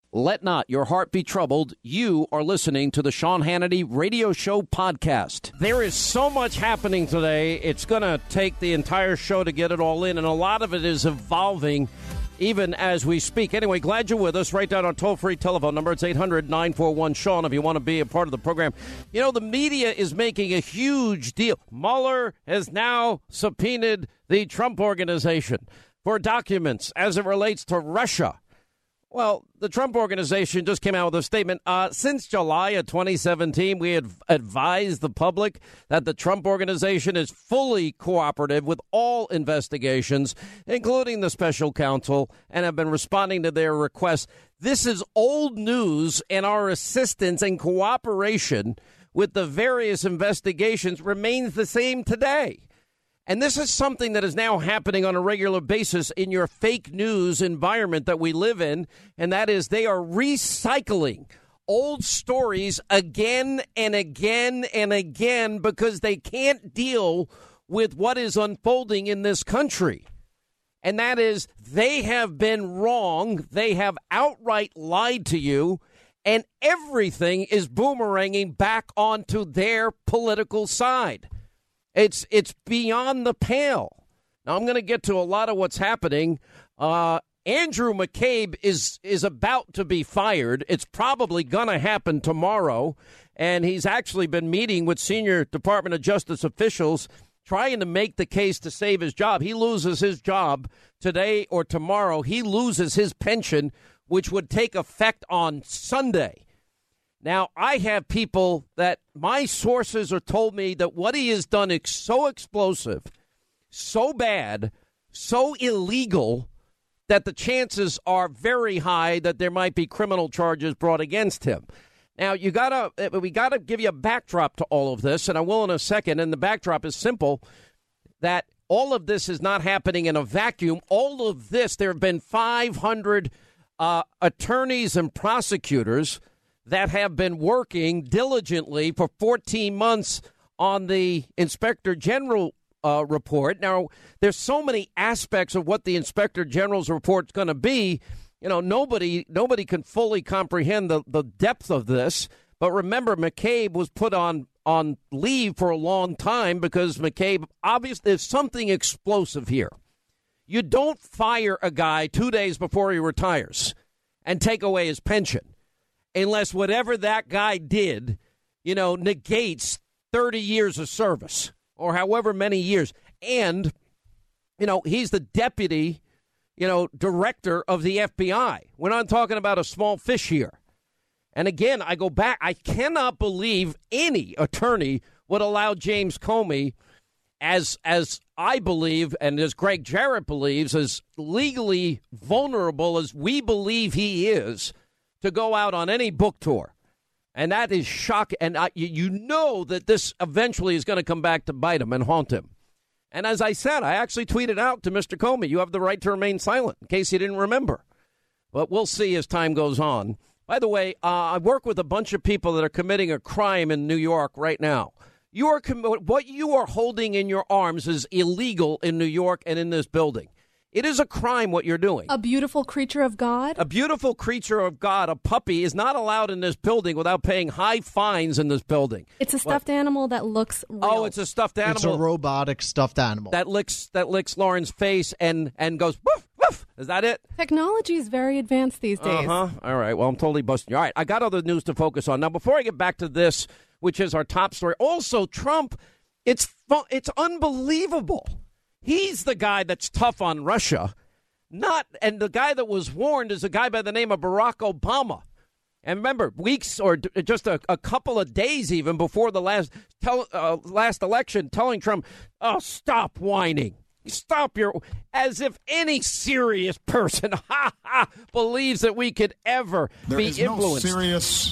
Let not your heart be troubled. You are listening to the Sean Hannity Radio Show podcast. There is so much happening today. It's going to take the entire show to get it all in, and a lot of it is evolving even as we speak. Anyway, glad you're with us. Write down our toll-free telephone number. It's 800-941-SEAN if you want to be a part of the program. You know, the media is making a huge deal. Mueller has now subpoenaed the Trump Organization for documents as it relates to Russia. Well, the Trump Organization just came out with a statement. Since July of 2017, we had advised the public that the Trump Organization is fully cooperative with all investigations, including the special counsel, and have been responding to their requests. This is old news, and our assistance and cooperation with the various investigations remains the same today. And this is something that is now happening on a regular basis in your fake news environment that we live in, and that is they are recycling old stories again and again and again because they can't deal with what is unfolding in this country. And that is they have been wrong. They have outright lied to you, and everything is boomeranging back onto their political side. It's beyond the pale. Now, I'm going to get to a lot of what's happening. Andrew McCabe is about to be fired. It's probably going to happen tomorrow. And he's actually been meeting with senior Department of Justice officials trying to make the case to save his job. He loses his job today or tomorrow. He loses his pension, which would take effect on Sunday. Now, I have people that my sources are told me that what he has done is so explosive, so bad, so illegal that the chances are very high that there might be criminal charges brought against him. Now, we gotta give you a backdrop to all of this, and I will in a second. And the backdrop is simple, that all of this is not happening in a vacuum. All of this, there have been 500 attorneys and prosecutors that have been working diligently for 14 months on the Inspector General report. Now, there's so many aspects of what the Inspector General's report is going to be. You know, nobody can fully comprehend the depth of this. But remember, McCabe was put on leave for a long time because McCabe, obviously, there's something explosive here. You don't fire a guy 2 days before he retires and take away his pension, unless whatever that guy did, you know, negates 30 years of service or however many years. And, you know, he's the deputy, director of the FBI. We're not talking about a small fish here. And again, I go back. I cannot believe any attorney would allow James Comey, as I believe and as Greg Jarrett believes, as legally vulnerable as we believe he is, to go out on any book tour. And that is shocking. And you know that this eventually is going to come back to bite him and haunt him. And as I said, I actually tweeted out to Mr. Comey, you have the right to remain silent, in case you didn't remember. But we'll see as time goes on. By the way, I work with a bunch of people that are committing a crime in New York right now. What you are holding in your arms is illegal in New York and in this building. It is a crime what you're doing. A beautiful creature of God? A beautiful creature of God, a puppy, is not allowed in this building without paying high fines in this building. It's a stuffed animal that looks real. Oh, it's a stuffed animal. It's a robotic stuffed animal. That licks Lauren's face and goes, woof, woof. Is that it? Technology is very advanced these days. Uh-huh. All right. Well, I'm totally busting you. All right. I got other news to focus on. Now, before I get back to this, which is our top story, also Trump, it's unbelievable. He's the guy that's tough on Russia, and the guy that was warned is a guy by the name of Barack Obama. And remember, weeks or just a couple of days even before the last election, telling Trump, "Oh, stop whining, as if any serious person believes that we could ever be influenced." There is no serious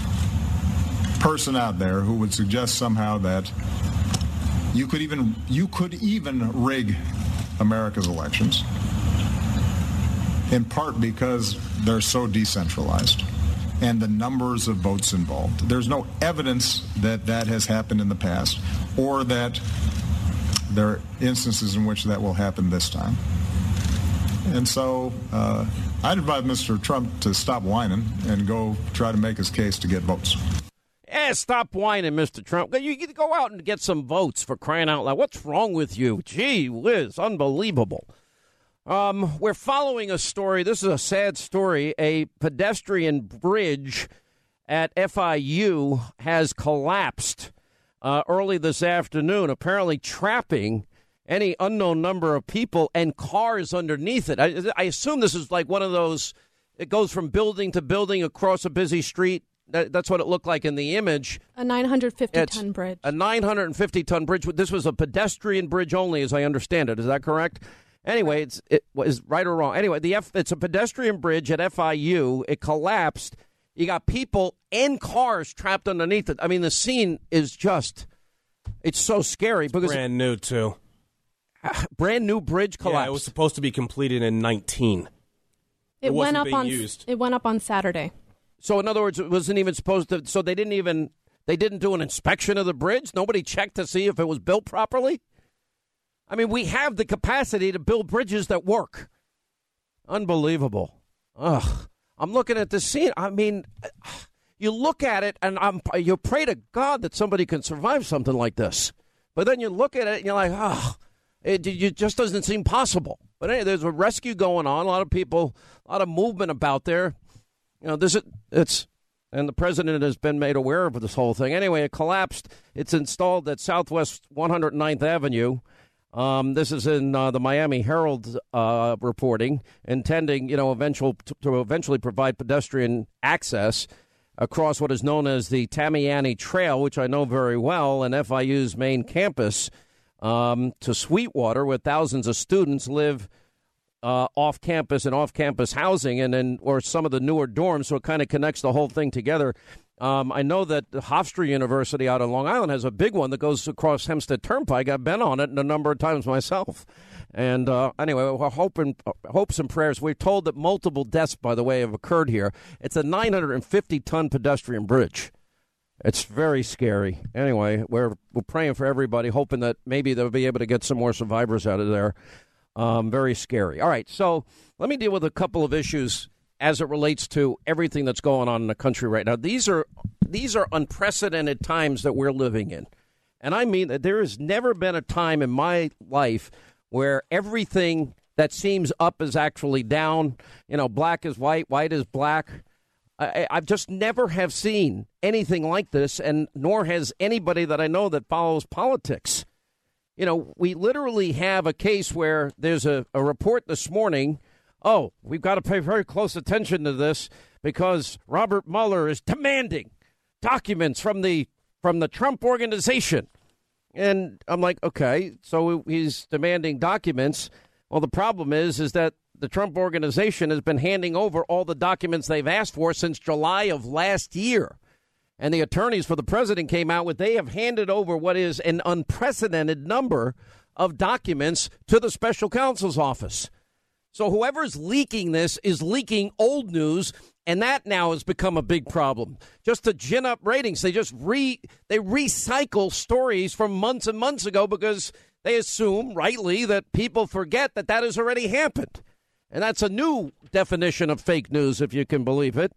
person out there who would suggest somehow that you could even rig America's elections, in part because they're so decentralized and the numbers of votes involved. There's no evidence that that has happened in the past or that there are instances in which that will happen this time. And so I'd advise Mr. Trump to stop whining and go try to make his case to get votes. Stop whining, Mr. Trump. You get to go out and get some votes, for crying out loud. What's wrong with you? Gee whiz, unbelievable. We're following a story. This is a sad story. A pedestrian bridge at FIU has collapsed early this afternoon, apparently trapping any unknown number of people and cars underneath it. I assume this is like one of those, it goes from building to building across a busy street. That's what it looked like in the image. A 950-ton bridge. A 950-ton bridge. This was a pedestrian bridge only, as I understand it. Is that correct? Anyway, it was right or wrong. Anyway, it's a pedestrian bridge at FIU. It collapsed. You got people and cars trapped underneath it. I mean, the scene is just, it's so scary. Because brand new, too. Brand new bridge collapsed. Yeah, it was supposed to be completed in 2019. It went wasn't up being used. It went up on Saturday. So, in other words, it wasn't even supposed to, so they didn't do an inspection of the bridge? Nobody checked to see if it was built properly? I mean, we have the capacity to build bridges that work. Unbelievable. Ugh. I'm looking at this scene. I mean, you look at it and you pray to God that somebody can survive something like this. But then you look at it and you're like, it just doesn't seem possible. But anyway, there's a rescue going on. A lot of people, a lot of movement about there. You know, and the president has been made aware of this whole thing. Anyway, it collapsed. It's installed at Southwest 109th Avenue. This is in the Miami Herald reporting, intending, to eventually provide pedestrian access across what is known as the Tamiami Trail, which I know very well, and FIU's main campus, to Sweetwater, where thousands of students live off campus and off campus housing, or some of the newer dorms. So it kind of connects the whole thing together. I know that Hofstra University out on Long Island has a big one that goes across Hempstead Turnpike. I've been on it a number of times myself. And anyway, we're hopes and prayers. We're told that multiple deaths, by the way, have occurred here. It's a 950-ton pedestrian bridge. It's very scary. Anyway, we're praying for everybody, hoping that maybe they'll be able to get some more survivors out of there. Very scary. All right, so let me deal with a couple of issues as it relates to everything that's going on in the country right now. These are unprecedented times that we're living in. And I mean that there has never been a time in my life where everything that seems up is actually down. Black is white, white is black. I've just never have seen anything like this, and nor has anybody that I know that follows politics. We literally have a case where there's a report this morning. Oh, we've got to pay very close attention to this because Robert Mueller is demanding documents from the Trump organization. And I'm like, okay, so he's demanding documents. Well, the problem is that the Trump organization has been handing over all the documents they've asked for since July of last year. And the attorneys for the president came out with they have handed over what is an unprecedented number of documents to the special counsel's office. So whoever's leaking this is leaking old news, and that now has become a big problem. Just to gin up ratings, they just recycle stories from months and months ago because they assume, rightly, that people forget that has already happened. And that's a new definition of fake news, if you can believe it.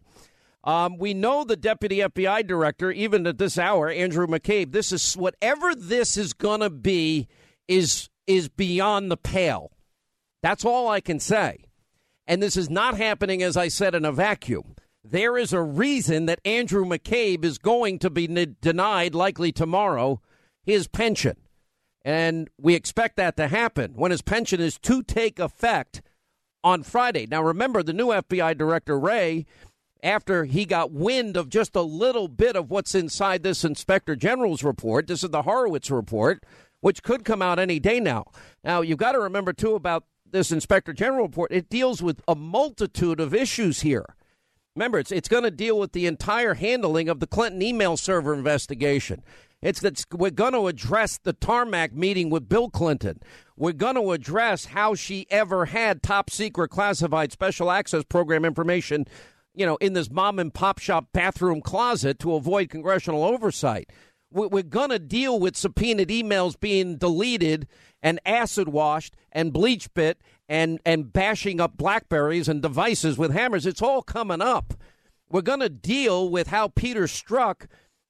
We know the deputy FBI director, even at this hour, Andrew McCabe, whatever this is going to be is beyond the pale. That's all I can say. And this is not happening, as I said, in a vacuum. There is a reason that Andrew McCabe is going to be denied, likely tomorrow, his pension. And we expect that to happen when his pension is to take effect on Friday. Now, remember, the new FBI director, Wray, after he got wind of just a little bit of what's inside this Inspector General's report, this is the Horowitz report, which could come out any day now. Now, you've got to remember, too, about this Inspector General report. It deals with a multitude of issues here. Remember, it's going to deal with the entire handling of the Clinton email server investigation. We're going to address the tarmac meeting with Bill Clinton. We're going to address how she ever had top secret classified special access program information, in this mom and pop shop bathroom closet to avoid congressional oversight. We're going to deal with subpoenaed emails being deleted and acid washed and bleach bit and bashing up BlackBerries and devices with hammers. It's all coming up. We're going to deal with how Peter Strzok,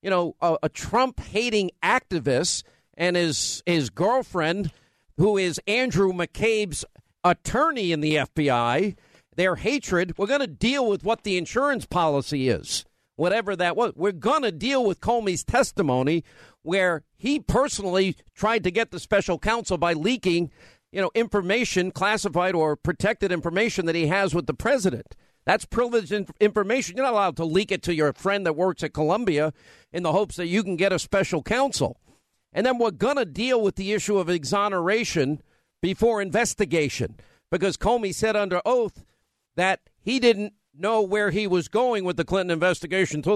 a Trump-hating activist, and his girlfriend, who is Andrew McCabe's attorney in the FBI, their hatred. We're going to deal with what the insurance policy is, whatever that was. We're going to deal with Comey's testimony, where he personally tried to get the special counsel by leaking, information, classified or protected information that he has with the president. That's privileged information. You're not allowed to leak it to your friend that works at Columbia in the hopes that you can get a special counsel. And then we're going to deal with the issue of exoneration before investigation, because Comey said under oath that he didn't know where he was going with the Clinton investigation until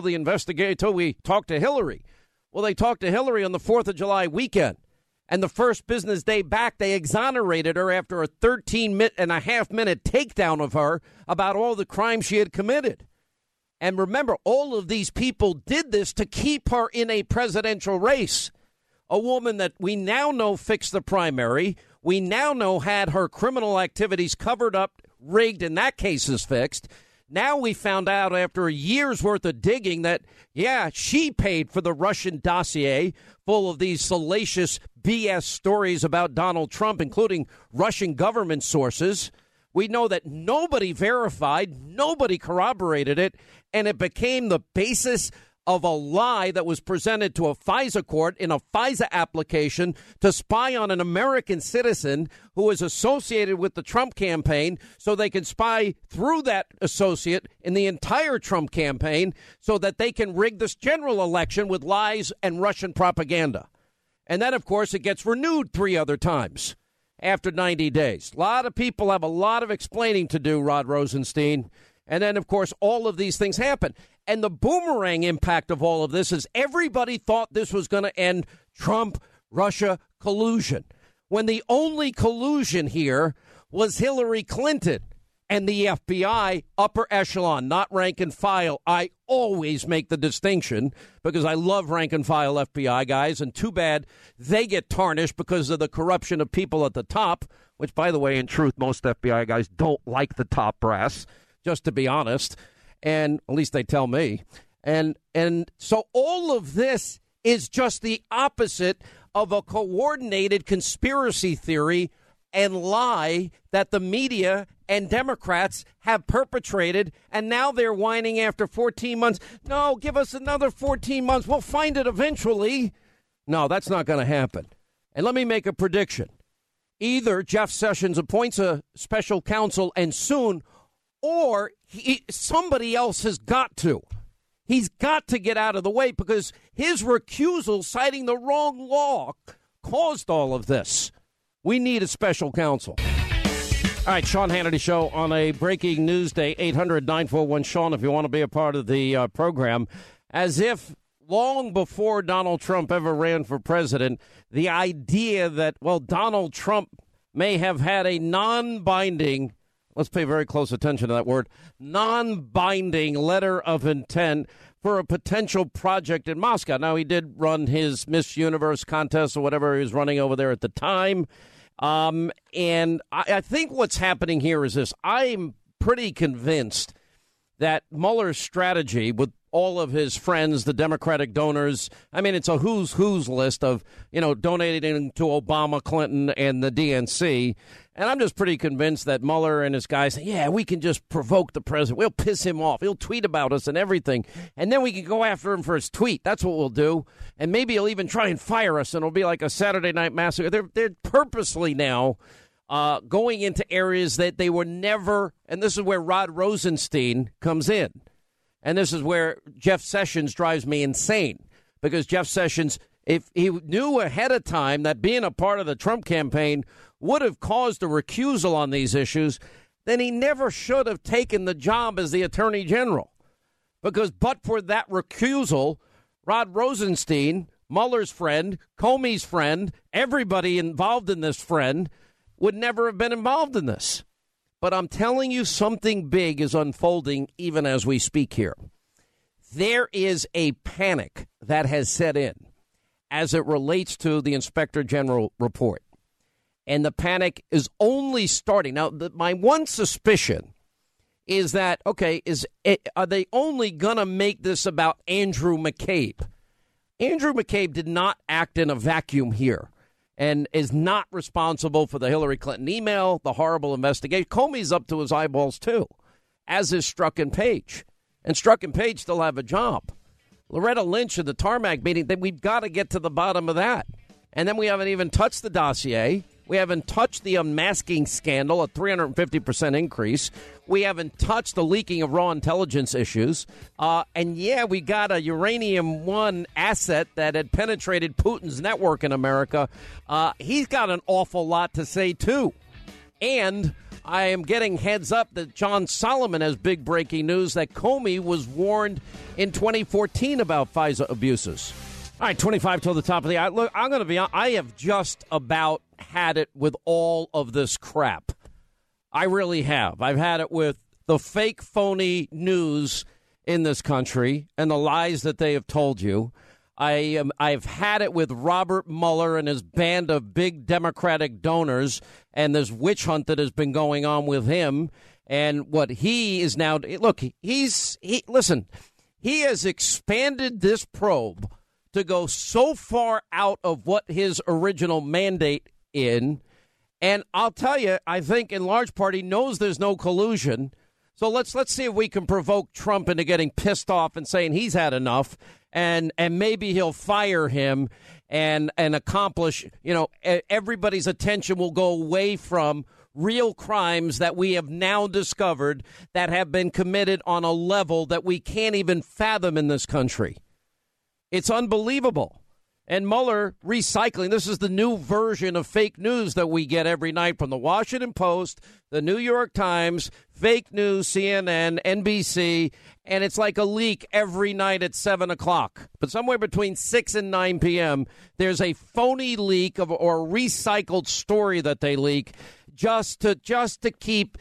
we talked to Hillary. Well, they talked to Hillary on the 4th of July weekend, and the first business day back, they exonerated her after a 13-and-a-half-minute takedown of her about all the crimes she had committed. And remember, all of these people did this to keep her in a presidential race. A woman that we now know fixed the primary. We now know had her criminal activities covered up, rigged, and that case is fixed. Now we found out after a year's worth of digging that, she paid for the Russian dossier full of these salacious BS stories about Donald Trump, including Russian government sources. We know that nobody verified, nobody corroborated it, and it became the basis of a lie that was presented to a FISA court in a FISA application to spy on an American citizen who was associated with the Trump campaign, so they can spy through that associate in the entire Trump campaign so that they can rig this general election with lies and Russian propaganda. And then, of course, it gets renewed 3 other times after 90 days. A lot of people have a lot of explaining to do, Rod Rosenstein. And then, of course, all of these things happen. And the boomerang impact of all of this is everybody thought this was going to end Trump-Russia collusion, when the only collusion here was Hillary Clinton and the FBI, upper echelon, not rank and file. I always make the distinction because I love rank and file FBI guys, and too bad they get tarnished because of the corruption of people at the top, which, by the way, in truth, most FBI guys don't like the top brass, just to be honest. And at least they tell me. And so all of this is just the opposite of a coordinated conspiracy theory and lie that the media and Democrats have perpetrated. And now they're whining after 14 months. No, give us another 14 months. We'll find it eventually. No, that's not going to happen. And let me make a prediction. Either Jeff Sessions appoints a special counsel and soon, or somebody else has got to. He's got to get out of the way because his recusal, citing the wrong law, caused all of this. We need a special counsel. All right, Sean Hannity Show on a breaking news day, 800-941-SEAN if you want to be a part of the program. As if long before Donald Trump ever ran for president, the idea that, Donald Trump may have had a non-binding, let's pay very close attention to that word, non-binding letter of intent for a potential project in Moscow. Now, he did run his Miss Universe contest or whatever he was running over there at the time. And I think what's happening here is this. I'm pretty convinced that Mueller's strategy with all of his friends, the Democratic donors, I mean, it's a who's list of, donating to Obama, Clinton, and the DNC. And I'm just pretty convinced that Mueller and his guys say, we can just provoke the president. We'll piss him off. He'll tweet about us and everything. And then we can go after him for his tweet. That's what we'll do. And maybe he'll even try and fire us, and it'll be like a Saturday Night Massacre. They're purposely now going into areas that they were never, and this is where Rod Rosenstein comes in. And this is where Jeff Sessions drives me insane, because Jeff Sessions, if he knew ahead of time that being a part of the Trump campaign would have caused a recusal on these issues, then he never should have taken the job as the Attorney General. Because but for that recusal, Rod Rosenstein, Mueller's friend, Comey's friend, everybody involved in this friend would never have been involved in this. But I'm telling you, something big is unfolding even as we speak here. There is a panic that has set in as it relates to the Inspector General report. and the panic is only starting. Now, my one suspicion is that, okay, are they only going to make this about Andrew McCabe? Andrew McCabe did not act in a vacuum here and is not responsible for the Hillary Clinton email, the horrible investigation. Comey's up to his eyeballs, too, as is Strzok and Page. And Strzok and Page still have a job. Loretta Lynch in the tarmac meeting, we've got to get to the bottom of that. And then we haven't even touched the dossier. We haven't touched the unmasking scandal, a 350% increase. We haven't touched the leaking of raw intelligence issues. And, yeah, we got a uranium-1 asset that had penetrated Putin's network in America. He's got an awful lot to say, too. And I am getting heads up that John Solomon has big breaking news that Comey was warned in 2014 about FISA abuses. All right, 25 till the top of the hour. Look, I'm going to be honest. I have just about had it with all of this crap. I really have. I've had it with the fake, phony news in this country and the lies that they have told you. I've had it with Robert Mueller and his band of big Democratic donors and this witch hunt that has been going on with him. And what he is now, look, he has expanded this probe to go so far out of what his original mandate in. And I'll tell you, I think in large part he knows there's no collusion. So let's see if we can provoke Trump into getting pissed off and saying he's had enough, and maybe he'll fire him and accomplish, everybody's attention will go away from real crimes that we have now discovered that have been committed on a level that we can't even fathom in this country. It's unbelievable. And Mueller recycling, this is the new version of fake news that we get every night from the Washington Post, the New York Times, fake news, CNN, NBC, and it's like a leak every night at 7 o'clock. But somewhere between 6 and 9 p.m., there's a phony leak or recycled story that they leak just to keep,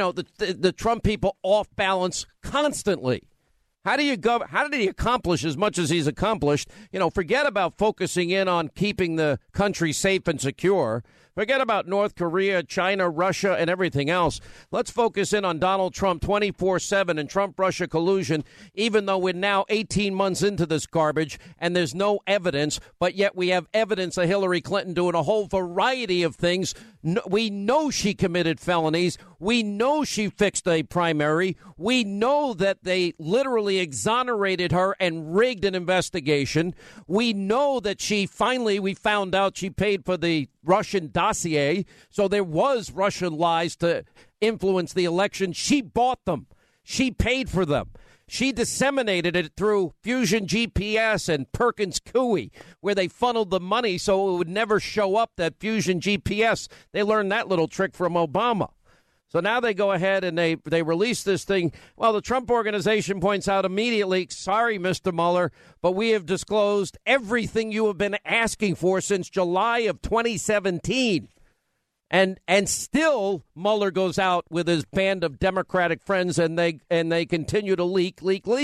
the Trump people off balance constantly. How did he accomplish as much as he's accomplished? Forget about focusing in on keeping the country safe and secure. Forget about North Korea, China, Russia, and everything else. Let's focus in on Donald Trump 24/7 and Trump-Russia collusion, even though we're now 18 months into this garbage and there's no evidence, but yet we have evidence of Hillary Clinton doing a whole variety of things. We know she committed felonies. We know she fixed a primary. We know that they literally exonerated her and rigged an investigation. We know that we found out she paid for the Russian dossier. So there was Russian lies to influence the election. She bought them. She paid for them. She disseminated it through Fusion GPS and Perkins Coie, where they funneled the money so it would never show up that Fusion GPS. They learned that little trick from Obama. So now they go ahead and they release this thing. Well, the Trump Organization points out immediately, sorry, Mr. Mueller, but we have disclosed everything you have been asking for since July of 2017. And still Mueller goes out with his band of Democratic friends and they continue to leak.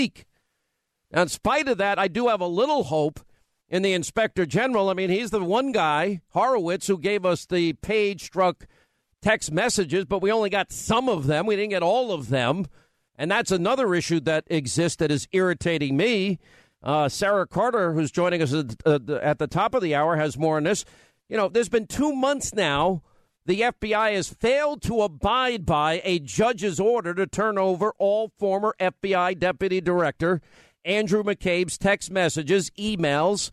Now, in spite of that, I do have a little hope in the Inspector General. I mean, he's the one guy, Horowitz, who gave us the page-struck text messages, but we only got some of them. We didn't get all of them. And that's another issue that exists that is irritating me. Sarah Carter, who's joining us at the top of the hour, has more on this. There's been 2 months now. The FBI has failed to abide by a judge's order to turn over all former FBI Deputy Director Andrew McCabe's text messages, emails,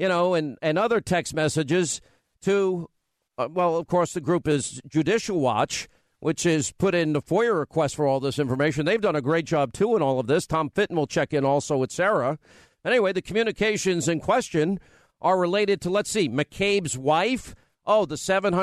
and other text messages to, of course, the group is Judicial Watch, which has put in the FOIA request for all this information. They've done a great job, too, in all of this. Tom Fitton will check in also with Sarah. Anyway, the communications in question are related to, McCabe's wife. Oh, the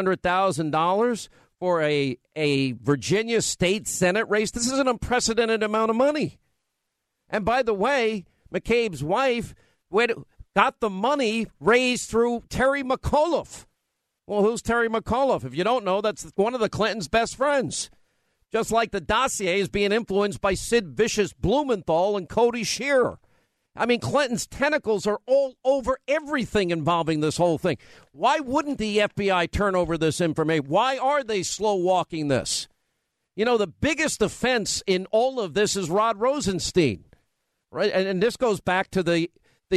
$700,000 for a Virginia state Senate race. This is an unprecedented amount of money. And by the way, McCabe's wife got the money raised through Terry McAuliffe. Well, who's Terry McAuliffe? If you don't know, that's one of the Clintons' best friends. Just like the dossier is being influenced by Sid Vicious Blumenthal and Cody Shearer. I mean, Clinton's tentacles are all over everything involving this whole thing. Why wouldn't the FBI turn over this information? Why are they slow walking this? You know, the biggest offense in all of this is Rod Rosenstein, right? And this goes back to the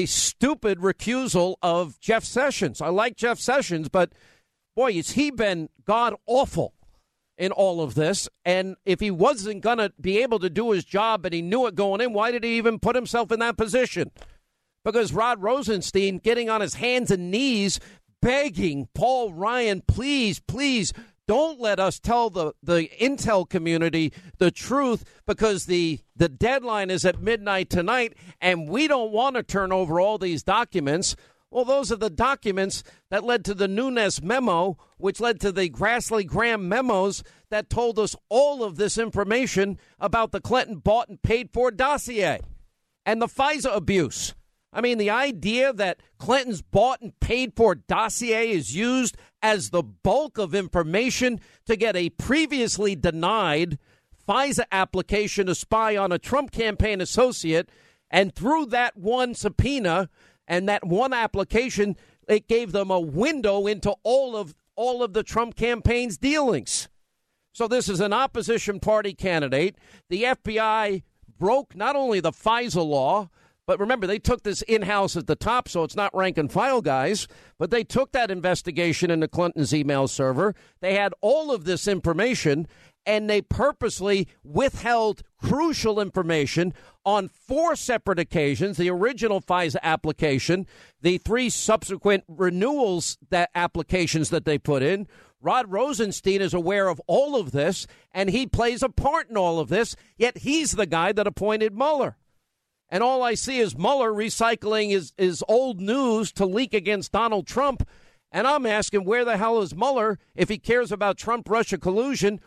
stupid recusal of Jeff Sessions. I like Jeff Sessions, but boy, has he been god awful in all of this. And if he wasn't going to be able to do his job and he knew it going in, why did he even put himself in that position? Because Rod Rosenstein getting on his hands and knees begging Paul Ryan, please, please don't let us tell the intel community the truth because the deadline is at midnight tonight and we don't want to turn over all these documents. Well, those are the documents that led to the Nunes memo, which led to the Grassley-Graham memos that told us all of this information about the Clinton bought and paid for dossier and the FISA abuse. I mean, the idea that Clinton's bought and paid for dossier is used as the bulk of information to get a previously denied FISA application to spy on a Trump campaign associate, and through that one subpoena and that one application, it gave them a window into all of the Trump campaign's dealings. So this is an opposition party candidate. The FBI broke not only the FISA law, but remember, they took this in-house at the top, so it's not rank and file guys, but they took that investigation into Clinton's email server. They had all of this information, and they purposely withheld crucial information on 4 separate occasions, the original FISA application, the 3 subsequent renewals, that applications that they put in. Rod Rosenstein is aware of all of this, and he plays a part in all of this, yet he's the guy that appointed Mueller. And all I see is Mueller recycling his old news to leak against Donald Trump. And I'm asking, where the hell is Mueller if he cares about Trump-Russia collusion?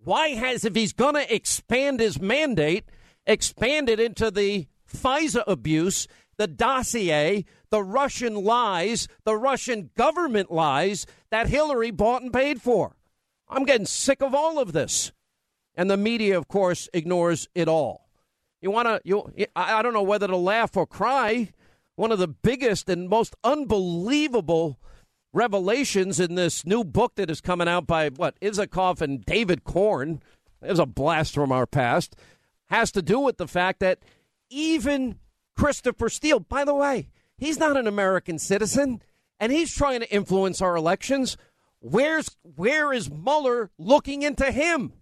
If he's going to expand his mandate, expand it into the FISA abuse, the dossier, the Russian lies, the Russian government lies that Hillary bought and paid for? I'm getting sick of all of this. And the media, of course, ignores it all. I don't know whether to laugh or cry. One of the biggest and most unbelievable revelations in this new book that is coming out by, Isikoff and David Korn, there's a blast from our past, has to do with the fact that even Christopher Steele, by the way, he's not an American citizen, and he's trying to influence our elections. Where is Mueller looking into him?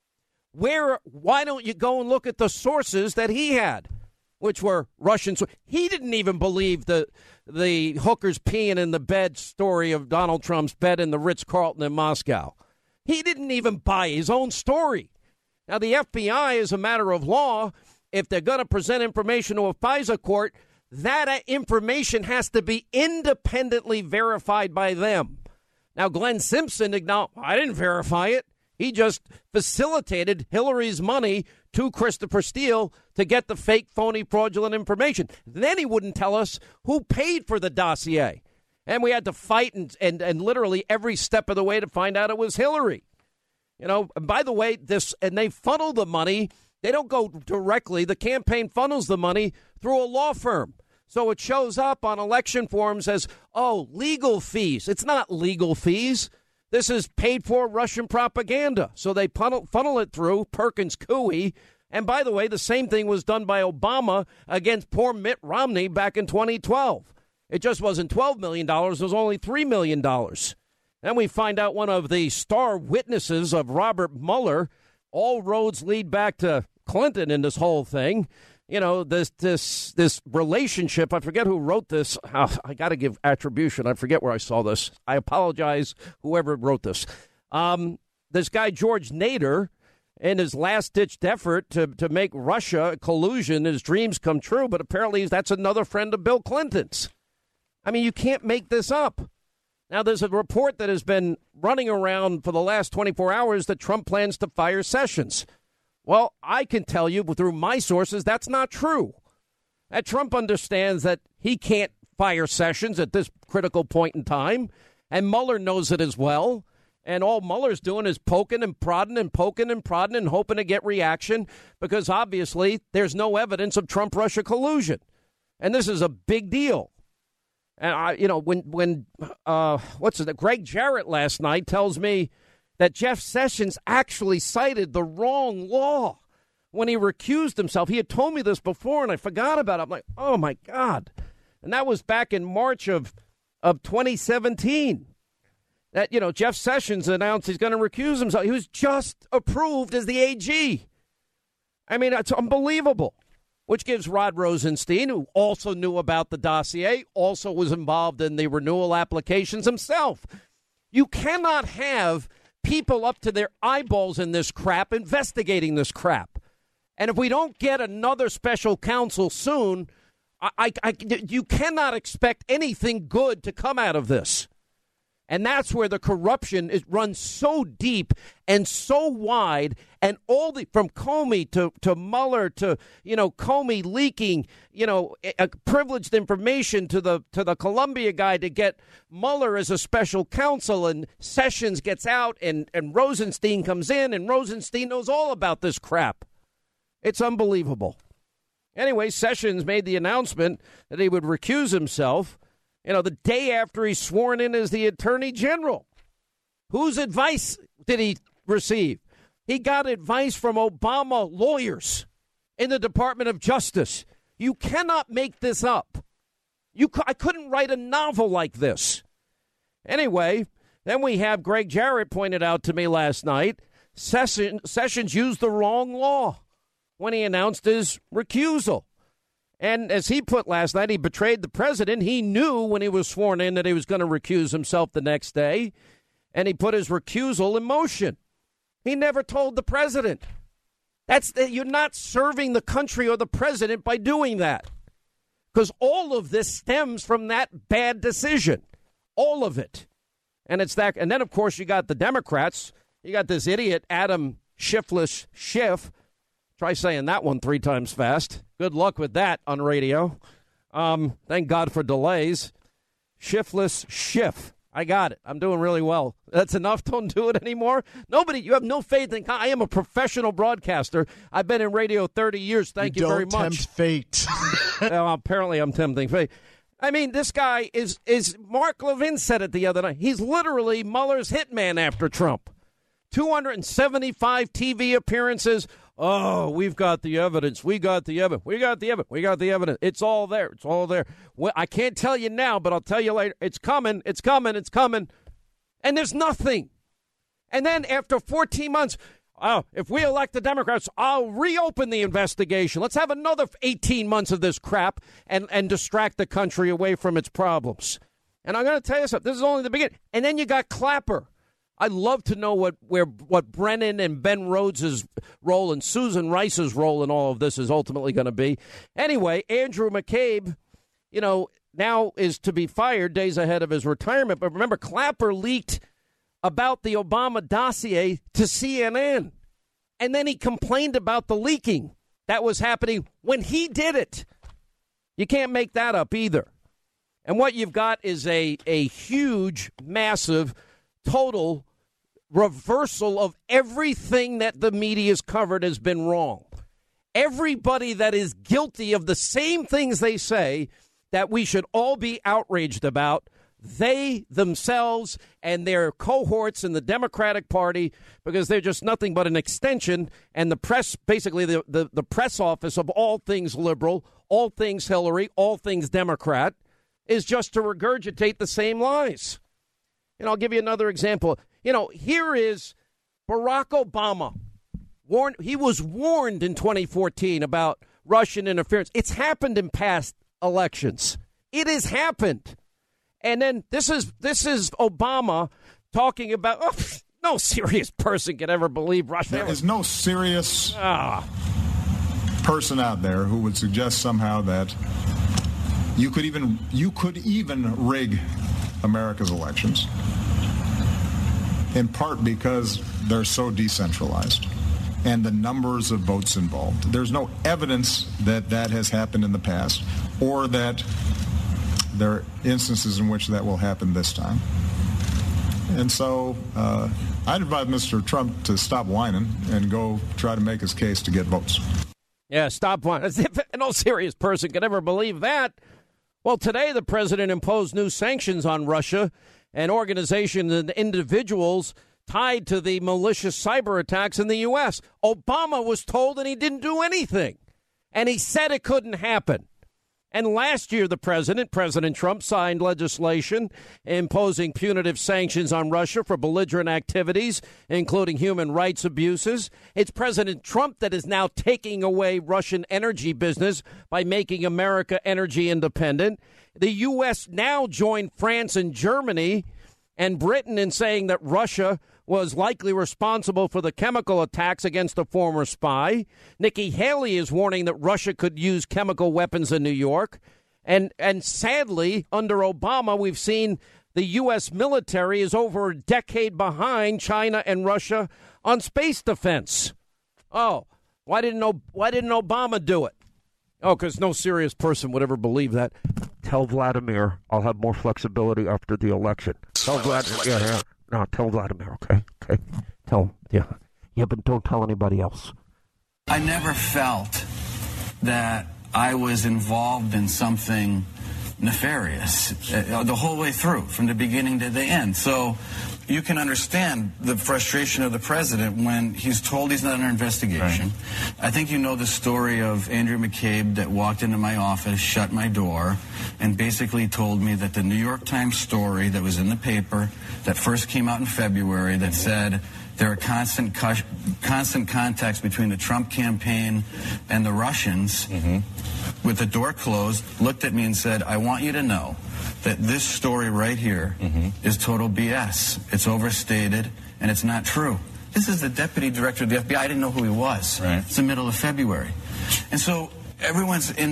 Why don't you go and look at the sources that he had, which were Russian? He didn't even believe the hookers peeing in the bed story of Donald Trump's bed in the Ritz-Carlton in Moscow. He didn't even buy his own story. Now, the FBI, as a matter of law, if they're going to present information to a FISA court, that information has to be independently verified by them. Now, Glenn Simpson acknowledged, I didn't verify it. He just facilitated Hillary's money to Christopher Steele to get the fake, phony, fraudulent information. Then he wouldn't tell us who paid for the dossier. And we had to fight and literally every step of the way to find out it was Hillary. You know, and by the way, they funnel the money. They don't go directly. The campaign funnels the money through a law firm. So it shows up on election forms as, legal fees. It's not legal fees. This is paid for Russian propaganda. So they funnel it through Perkins Coie. And by the way, the same thing was done by Obama against poor Mitt Romney back in 2012. It just wasn't $12 million. It was only $3 million. Then we find out one of the star witnesses of Robert Mueller. All roads lead back to Clinton in this whole thing. You know, this relationship, I forget who wrote this. I got to give attribution. I forget where I saw this. I apologize, whoever wrote this. This guy, George Nader, in his last-ditched effort to make Russia collusion, his dreams come true, but apparently that's another friend of Bill Clinton's. I mean, you can't make this up. Now, there's a report that has been running around for the last 24 hours that Trump plans to fire Sessions. Well, I can tell you through my sources that's not true. That Trump understands that he can't fire Sessions at this critical point in time, and Mueller knows it as well. And all Mueller's doing is poking and prodding and poking and prodding and hoping to get reaction because obviously there's no evidence of Trump-Russia collusion. And this is a big deal. And Greg Jarrett last night tells me that Jeff Sessions actually cited the wrong law when he recused himself. He had told me this before, and I forgot about it. I'm like, oh, my God. And that was back in March of 2017. That, Jeff Sessions announced he's going to recuse himself. He was just approved as the AG. I mean, it's unbelievable. Which gives Rod Rosenstein, who also knew about the dossier, also was involved in the renewal applications himself. You cannot have people up to their eyeballs in this crap investigating this crap. And if we don't get another special counsel soon, you cannot expect anything good to come out of this. And that's where the corruption runs so deep and so wide, and from Comey to Mueller to Comey leaking privileged information to the Columbia guy to get Mueller as a special counsel, and Sessions gets out and Rosenstein comes in, and Rosenstein knows all about this crap. It's unbelievable. Anyway, Sessions made the announcement that he would recuse himself, the day after he's sworn in as the Attorney General. Whose advice did he receive? He got advice from Obama lawyers in the Department of Justice. You cannot make this up. I couldn't write a novel like this. Anyway, then we have Greg Jarrett pointed out to me last night, Sessions used the wrong law when he announced his recusal. And as he put last night, he betrayed the president. He knew when he was sworn in that he was going to recuse himself the next day, and he put his recusal in motion. He never told the president. You're not serving the country or the president by doing that, because all of this stems from that bad decision, all of it. And it's that. And then, of course, you got the Democrats. You got this idiot, Adam Schiff. Try saying that one 3 times fast. Good luck with that on radio. Thank God for delays. Shiftless Schiff. I got it. I'm doing really well. That's enough. Don't do it anymore. You have no faith in. I am a professional broadcaster. I've been in radio 30 years. Thank you very much. Don't tempt fate. Well, apparently I'm tempting fate. I mean, this guy is Mark Levin said it the other night. He's literally Mueller's hitman after Trump. 275 TV appearances. Oh, we've got the evidence. We got the evidence. We got the evidence. We got the evidence. It's all there. It's all there. Well, I can't tell you now, but I'll tell you later. It's coming. It's coming. It's coming. And there's nothing. And then after 14 months, if we elect the Democrats, I'll reopen the investigation. Let's have another 18 months of this crap and distract the country away from its problems. And I'm going to tell you something. This is only the beginning. And then you got Clapper. I'd love to know what Brennan and Ben Rhodes' role and Susan Rice's role in all of this is ultimately going to be. Anyway, Andrew McCabe, now is to be fired days ahead of his retirement. But remember, Clapper leaked about the Obama dossier to CNN. And then he complained about the leaking that was happening when he did it. You can't make that up either. And what you've got is a huge, massive, total reversal of everything that the media's covered has been wrong. Everybody that is guilty of the same things they say that we should all be outraged about, they themselves and their cohorts in the Democratic Party, because they're just nothing but an extension, and the press, basically the press office of all things liberal, all things Hillary, all things Democrat, is just to regurgitate the same lies. And I'll give you another example. Here is Barack Obama. He was warned in 2014 about Russian interference. It's happened in past elections. It has happened. And then this is Obama talking about, no serious person could ever believe Russia. There is no serious person out there who would suggest somehow that you could even rig America's elections, in part because they're so decentralized and the numbers of votes involved. There's no evidence that that has happened in the past, or that there are instances in which that will happen this time. And so I'd advise Mr. Trump to stop whining and go try to make his case to get votes. Yeah, stop one. As if no serious person could ever believe that. Well, today the president imposed new sanctions on Russia and organizations and individuals tied to the malicious cyber attacks in the U.S. Obama was told and he didn't do anything. And he said it couldn't happen. And last year, President Trump, signed legislation imposing punitive sanctions on Russia for belligerent activities, including human rights abuses. It's President Trump that is now taking away Russian energy business by making America energy independent. The U.S. now joined France and Germany and Britain in saying that Russia was likely responsible for the chemical attacks against a former spy. Nikki Haley is warning that Russia could use chemical weapons in New York. And sadly, under Obama, we've seen the U.S. military is over a decade behind China and Russia on space defense. Oh, why didn't Obama do it? Oh, because no serious person would ever believe that. Tell Vladimir I'll have more flexibility after the election. Tell Vladimir. Yeah. No, tell Vladimir, okay? Tell him, yeah, but don't tell anybody else. I never felt that I was involved in something nefarious the whole way through, from the beginning to the end. So you can understand the frustration of the president when he's told he's not under investigation. Right. I think you know the story of Andrew McCabe that walked into my office, shut my door, and basically told me that the New York Times story that was in the paper that first came out in February that said there are constant contacts between the Trump campaign and the Russians with the door closed, looked at me and said, I want you to know that this story right here is total BS. It's overstated, and it's not true. This is the deputy director of the FBI. I didn't know who he was. Right. It's the middle of February. And so everyone's in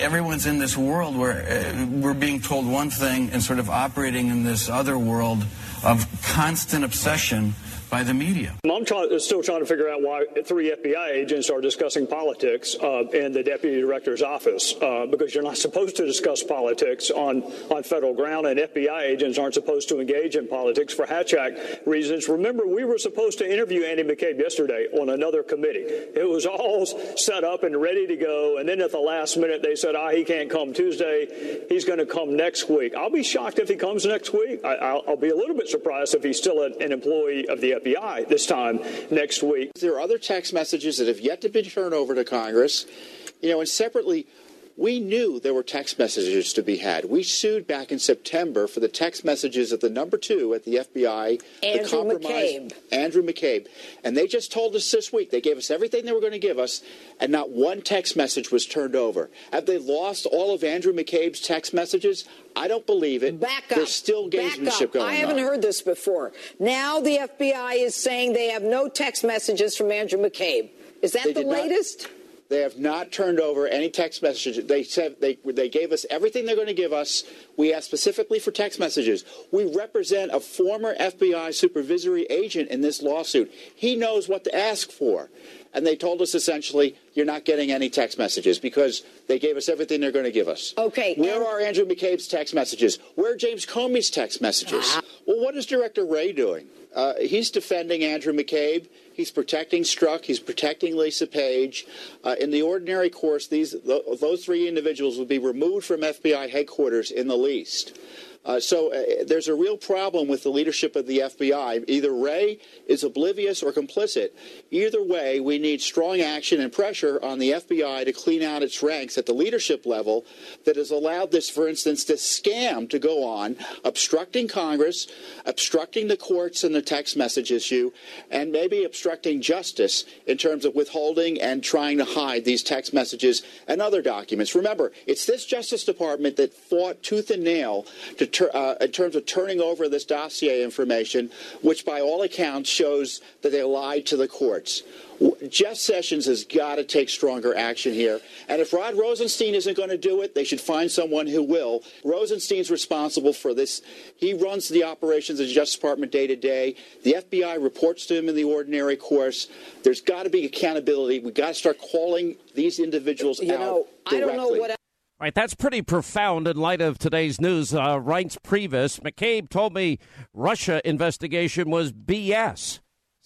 this world where we're being told one thing and sort of operating in this other world of constant obsession by the media. I'm still trying to figure out why 3 FBI agents are discussing politics in the deputy director's office, because you're not supposed to discuss politics on federal ground, and FBI agents aren't supposed to engage in politics for Hatch Act reasons. Remember, we were supposed to interview Andy McCabe yesterday on another committee. It was all set up and ready to go, and then at the last minute they said, he can't come Tuesday. He's going to come next week. I'll be shocked if he comes next week. I'll be a little bit surprised if he's still an employee of the FBI this time next week. There are other text messages that have yet to be turned over to Congress. And separately, we knew there were text messages to be had. We sued back in September for the text messages of the number 2 at the FBI, Andrew McCabe. And they just told us this week, they gave us everything they were going to give us, and not one text message was turned over. Have they lost all of Andrew McCabe's text messages? I don't believe it. Back up. There's still gamesmanship going on. I haven't heard this before. Now the FBI is saying they have no text messages from Andrew McCabe. Is that the latest? They have not turned over any text messages. They said they gave us everything they're going to give us. We asked specifically for text messages. We represent a former FBI supervisory agent in this lawsuit. He knows what to ask for. And they told us essentially, you're not getting any text messages because they gave us everything they're going to give us. Okay. Where are Andrew McCabe's text messages? Where are James Comey's text messages? Well, what is Director Wray doing? He's defending Andrew McCabe. He's protecting Strzok. He's protecting Lisa Page. In the ordinary course, those 3 individuals would be removed from FBI headquarters in the least. So there's a real problem with the leadership of the FBI. Either Wray is oblivious or complicit. Either way, we need strong action and pressure on the FBI to clean out its ranks at the leadership level that has allowed this, for instance, this scam to go on, obstructing Congress, obstructing the courts and the text message issue, and maybe obstructing justice in terms of withholding and trying to hide these text messages and other documents. Remember, it's this Justice Department that fought tooth and nail in terms of turning over this dossier information, which by all accounts shows that they lied to the courts. Jeff Sessions has got to take stronger action here. And if Rod Rosenstein isn't going to do it, they should find someone who will. Rosenstein's responsible for this. He runs the operations of the Justice Department day to day. The FBI reports to him in the ordinary course. There's got to be accountability. We've got to start calling these individuals out directly. I don't know what. All right, that's pretty profound in light of today's news. Reince Priebus, McCabe told me Russia investigation was BS.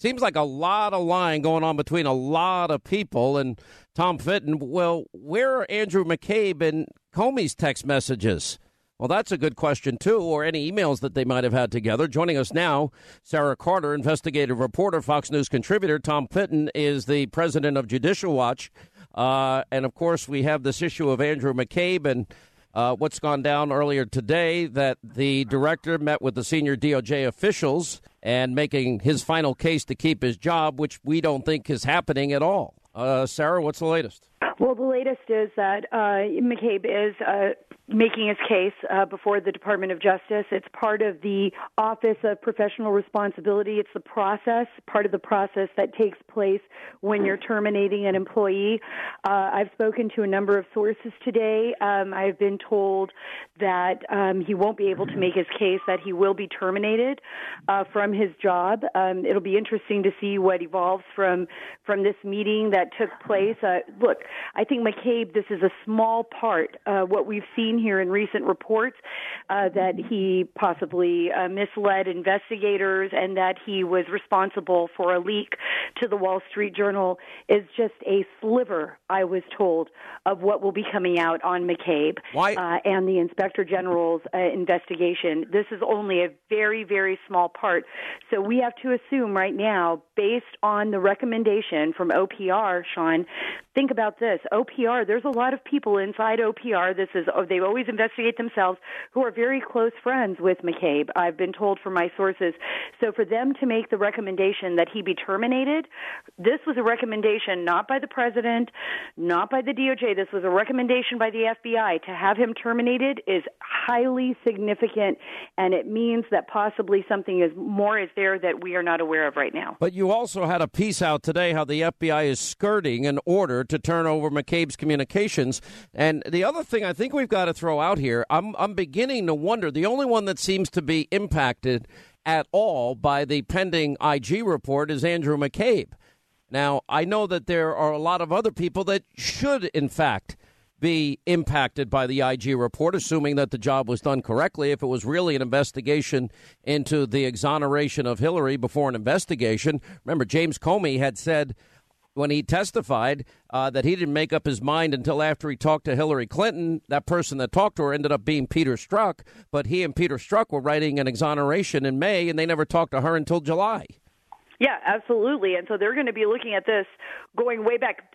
Seems like a lot of lying going on between a lot of people. And Tom Fitton, well, where are Andrew McCabe and Comey's text messages? Well, that's a good question, too, or any emails that they might have had together. Joining us now, Sarah Carter, investigative reporter, Fox News contributor. Tom Fitton is the president of Judicial Watch. And, of course, we have this issue of Andrew McCabe and what's gone down earlier today, that the director met with the senior DOJ officials and making his final case to keep his job, which we don't think is happening at all. Sarah, what's the latest? Well, the latest is that McCabe is making his case before the Department of Justice. It's part of the Office of Professional Responsibility. It's the process, part of the process that takes place when you're terminating an employee. I've spoken to a number of sources today. I've been told that he won't be able to make his case, that he will be terminated from his job. It'll be interesting to see what evolves from this meeting that took place. Look, I think McCabe, this is a small part. What we've seen here in recent reports, that he possibly misled investigators and that he was responsible for a leak to the Wall Street Journal, is just a sliver, I was told, of what will be coming out on McCabe and the Inspector General's investigation. This is only a very, very small part. So we have to assume right now, based on the recommendation from OPR, Sean, think about this. OPR, there's a lot of people inside OPR. They always investigate themselves, who are very close friends with McCabe, I've been told from my sources. So for them to make the recommendation that he be terminated, this was a recommendation not by the president, not by the DOJ. This was a recommendation by the FBI. To have him terminated is highly significant, and it means that possibly something more is there that we are not aware of right now. But you also had a piece out today how the FBI is skirting an order to turn over McCabe's communications. And the other thing I think we've got to throw out here, I'm beginning to wonder, the only one that seems to be impacted at all by the pending IG report is Andrew McCabe. Now, I know that there are a lot of other people that should, in fact, be impacted by the IG report, assuming that the job was done correctly. If it was really an investigation into the exoneration of Hillary before an investigation. Remember, James Comey had said when he testified that he didn't make up his mind until after he talked to Hillary Clinton. That person that talked to her ended up being Peter Strzok, but he and Peter Strzok were writing an exoneration in May, and they never talked to her until July. Yeah, absolutely. And so they're going to be looking at this going way back.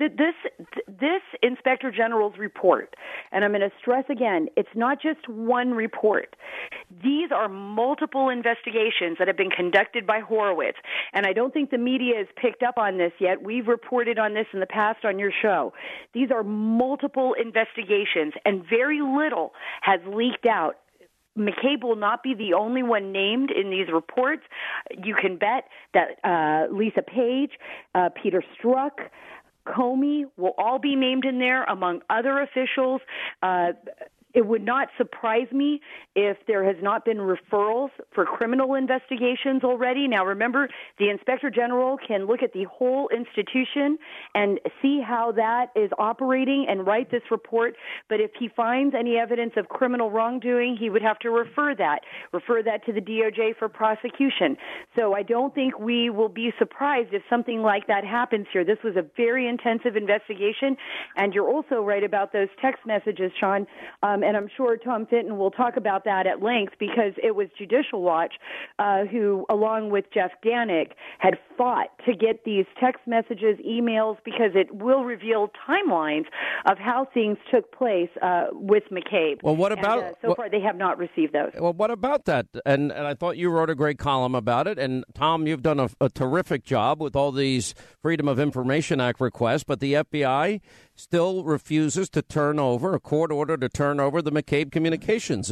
This Inspector General's report, and I'm going to stress again, it's not just one report. These are multiple investigations that have been conducted by Horowitz. And I don't think the media has picked up on this yet. We've reported on this in the past on your show. These are multiple investigations, and very little has leaked out. McCabe will not be the only one named in these reports. You can bet that Lisa Page, Peter Strzok, Comey will all be named in there, among other officials. It would not surprise me if there has not been referrals for criminal investigations already. Now, remember, the Inspector General can look at the whole institution and see how that is operating and write this report. But if he finds any evidence of criminal wrongdoing, he would have to refer that to the DOJ for prosecution. So I don't think we will be surprised if something like that happens here. This was a very intensive investigation, and you're also right about those text messages, Sean. And I'm sure Tom Fitton will talk about that at length, because it was Judicial Watch who, along with Jeff Danik, had fought to get these text messages, emails, because it will reveal timelines of how things took place with McCabe. Well, what about... so far, they have not received those. Well, what about that? And I thought you wrote a great column about it. And, Tom, you've done a terrific job with all these Freedom of Information Act requests, but the FBI still refuses to turn over, a court order to turn over the McCabe communications.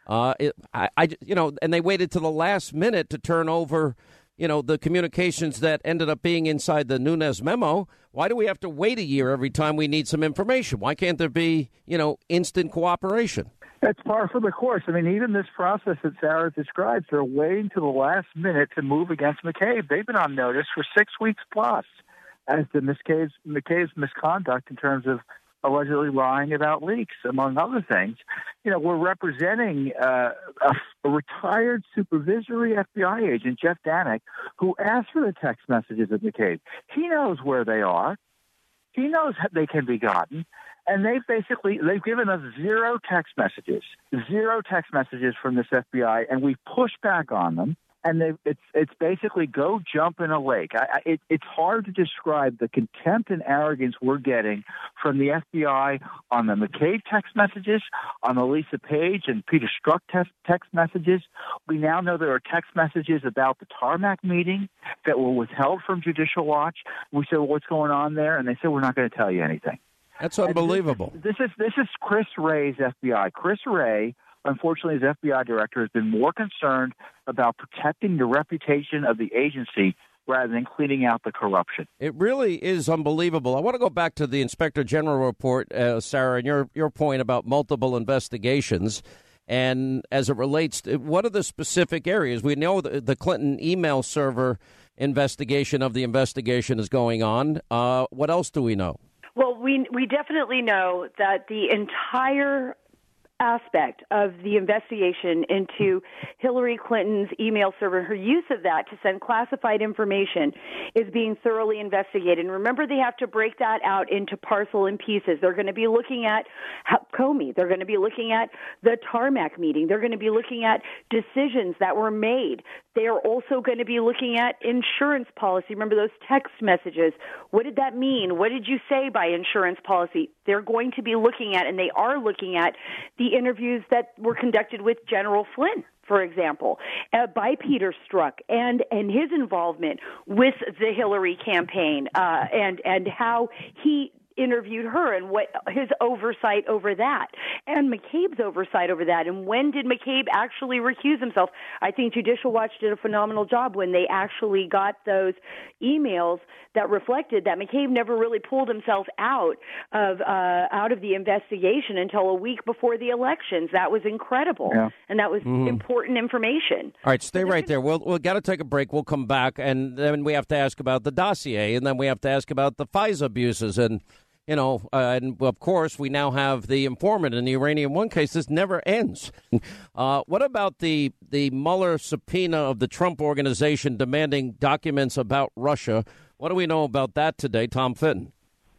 And they waited to the last minute to turn over, the communications that ended up being inside the Nunes memo. Why do we have to wait a year every time we need some information? Why can't there be, instant cooperation? That's par for the course. I mean, even this process that Sarah describes, they're waiting to the last minute to move against McCabe. They've been on notice for 6 weeks plus as to McCabe's misconduct in terms of allegedly lying about leaks, among other things. We're representing a retired supervisory FBI agent, Jeff Danek, who asked for the text messages of McCabe. He knows where they are. He knows they can be gotten. And they've given us zero text messages from this FBI, and we've pushed back on them. And it's basically go jump in a lake. It's hard to describe the contempt and arrogance we're getting from the FBI on the McCabe text messages, on the Lisa Page and Peter Strzok text messages. We now know there are text messages about the tarmac meeting that were withheld from Judicial Watch. We said, well, what's going on there? And they said, we're not going to tell you anything. That's unbelievable. This is Chris Wray's FBI. Chris Wray, unfortunately, as FBI director, has been more concerned about protecting the reputation of the agency rather than cleaning out the corruption. It really is unbelievable. I want to go back to the Inspector General report, Sarah, and your point about multiple investigations. And as it relates to what are the specific areas? We know the Clinton email server investigation of the investigation is going on. What else do we know? Well, we definitely know that the entire aspect of the investigation into Hillary Clinton's email server, her use of that to send classified information, is being thoroughly investigated. And remember, they have to break that out into parcel and pieces. They're going to be looking at Comey. They're going to be looking at the tarmac meeting. They're going to be looking at decisions that were made. They are also going to be looking at insurance policy. Remember those text messages? What did that mean? What did you say by insurance policy? They're going to be looking at, and they are looking at, the interviews that were conducted with General Flynn, for example, by Peter Strzok, and his involvement with the Hillary campaign, and how he interviewed her and what his oversight over that, and McCabe's oversight over that, and when did McCabe actually recuse himself? I think Judicial Watch did a phenomenal job when they actually got those emails that reflected that McCabe never really pulled himself out of the investigation until a week before the elections. That was incredible, and that was important information. All right, stay right there. We'll got to take a break. We'll come back, and then we have to ask about the dossier, and then we have to ask about the FISA abuses, and and of course, we now have the informant in the Uranium One case. This never ends. What about the Mueller subpoena of the Trump Organization demanding documents about Russia? What do we know about that today, Tom Fitton?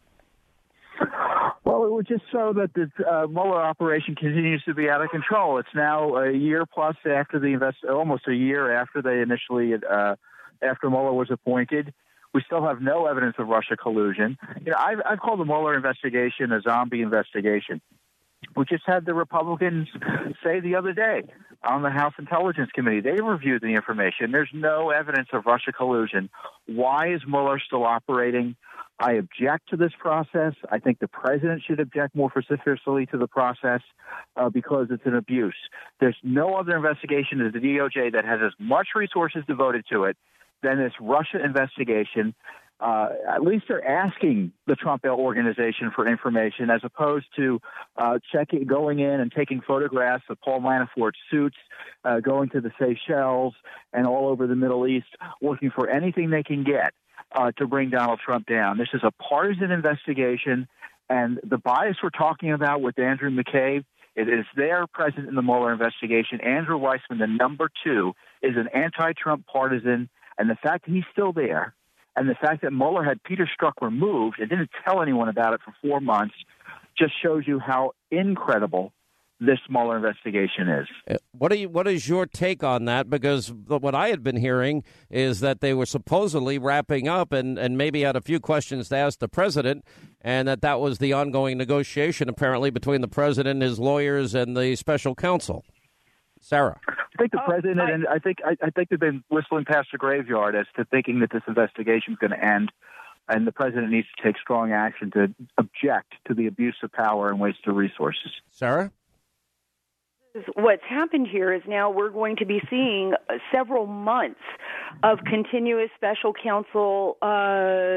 Well, it would just show that the Mueller operation continues to be out of control. It's now a year plus after almost a year after they initially, after Mueller was appointed. We still have no evidence of Russia collusion. I've called the Mueller investigation a zombie investigation. We just had the Republicans say the other day on the House Intelligence Committee, they reviewed the information. There's no evidence of Russia collusion. Why is Mueller still operating? I object to this process. I think the president should object more vociferously to the process because it's an abuse. There's no other investigation at the DOJ that has as much resources devoted to it than this Russia investigation. At least they're asking the Trump organization for information as opposed to going in and taking photographs of Paul Manafort's suits, going to the Seychelles and all over the Middle East, looking for anything they can get to bring Donald Trump down. This is a partisan investigation, and the bias we're talking about with Andrew McCabe, it is there present in the Mueller investigation. Andrew Weissmann, the number 2, is an anti-Trump partisan. And the fact that he's still there, and the fact that Mueller had Peter Strzok removed and didn't tell anyone about it for 4 months, just shows you how incredible this Mueller investigation is. What is your take on that? Because what I had been hearing is that they were supposedly wrapping up and maybe had a few questions to ask the president, and that was the ongoing negotiation apparently between the president, his lawyers, and the special counsel. Sarah. I think the president and I think they've been whistling past the graveyard as to thinking that this investigation is going to end, and the president needs to take strong action to object to the abuse of power and waste of resources. Sarah? What's happened here is now we're going to be seeing several months of continuous special counsel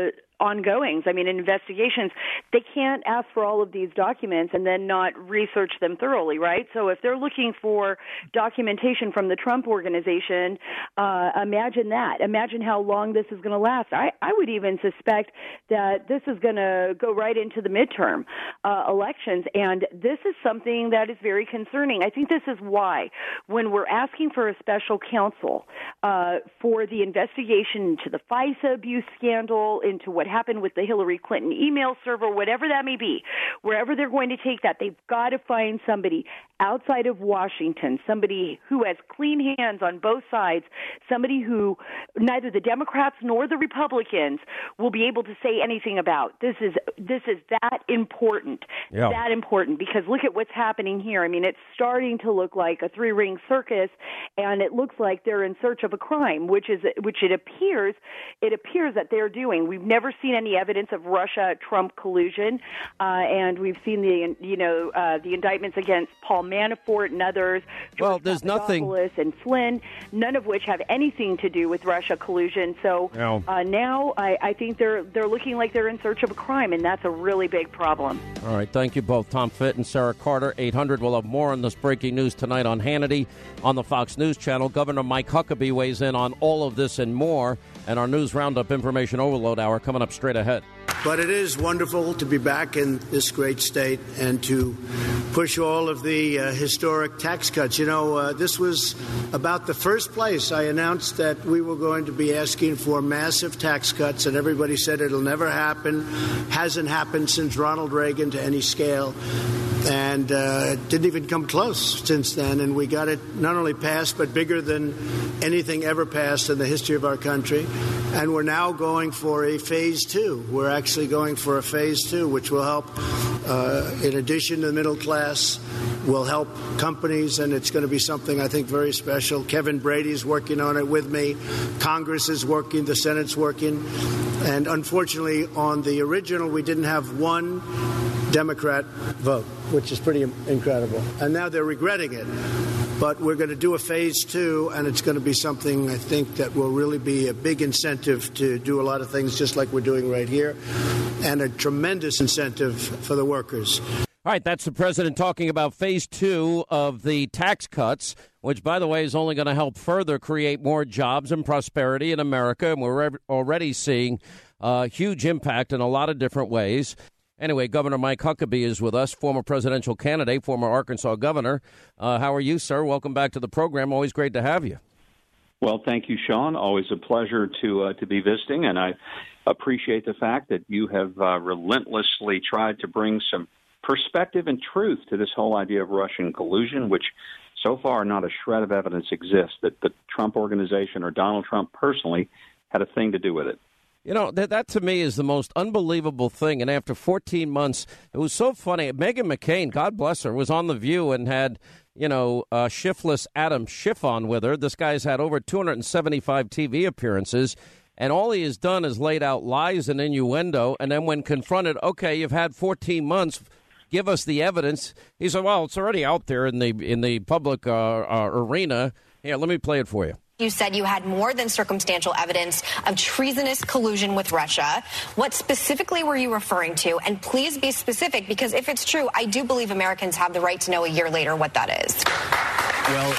ongoings. I mean, in investigations, they can't ask for all of these documents and then not research them thoroughly, right? So if they're looking for documentation from the Trump organization, imagine that. Imagine how long this is going to last. I would even suspect that this is going to go right into the midterm elections, and this is something that is very concerning. I think this is why, when we're asking for a special counsel for the investigation into the FISA abuse scandal, into what happened with the Hillary Clinton email server, whatever that may be, wherever they're going to take that, they've got to find somebody outside of Washington, somebody who has clean hands on both sides, somebody who neither the Democrats nor the Republicans will be able to say anything about. This is that important, that important, because look at what's happening here. I mean, it's starting to look like a three-ring circus, and it looks like they're in search of a crime, which it appears that they're doing. We've never seen any evidence of Russia-Trump collusion, and we've seen the indictments against Paul Manafort and others. Well, there's nothing. And Flynn, none of which have anything to do with Russia collusion. So now I think they're looking like they're in search of a crime, and that's a really big problem. All right, thank you both, Tom Fitt and Sarah Carter. 800. We'll have more on this breaking news tonight on Hannity on the Fox News Channel. Governor Mike Huckabee weighs in on all of this and more, and our news roundup information overload hour coming up straight ahead. But it is wonderful to be back in this great state and to push all of the historic tax cuts. You know, this was about the first place I announced that we were going to be asking for massive tax cuts, and everybody said it'll never happen. Hasn't happened since Ronald Reagan to any scale. And it didn't even come close since then. And we got it not only passed, but bigger than anything ever passed in the history of our country. And we're now going for a phase two. We're actually going for a phase two, which will help, in addition to the middle class, will help companies. And it's going to be something, I think, very special. Kevin Brady's working on it with me. Congress is working. The Senate's working. And unfortunately, on the original, we didn't have one Democrat vote, which is pretty incredible. And now they're regretting it. But we're going to do a phase two, and it's going to be something, I think, that will really be a big incentive to do a lot of things just like we're doing right here, and a tremendous incentive for the workers. All right, that's the president talking about phase two of the tax cuts, which, by the way, is only going to help further create more jobs and prosperity in America. And we're already seeing a huge impact in a lot of different ways. Anyway, Governor Mike Huckabee is with us, former presidential candidate, former Arkansas governor. How are you, sir? Welcome back to the program. Always great to have you. Well, thank you, Sean. Always a pleasure to be visiting, and I appreciate the fact that you have relentlessly tried to bring some perspective and truth to this whole idea of Russian collusion, which so far not a shred of evidence exists that the Trump organization or Donald Trump personally had a thing to do with it. You know, that to me is the most unbelievable thing. And after 14 months, it was so funny. Meghan McCain, God bless her, was on The View and had, shiftless Adam Schiff on with her. This guy's had over 275 TV appearances. And all he has done is laid out lies and innuendo. And then when confronted, okay, you've had 14 months, give us the evidence. He said, well, it's already out there in the public arena. Here, let me play it for you. You said you had more than circumstantial evidence of treasonous collusion with Russia. What specifically were you referring to? And please be specific, because if it's true, I do believe Americans have the right to know a year later what that is. Well,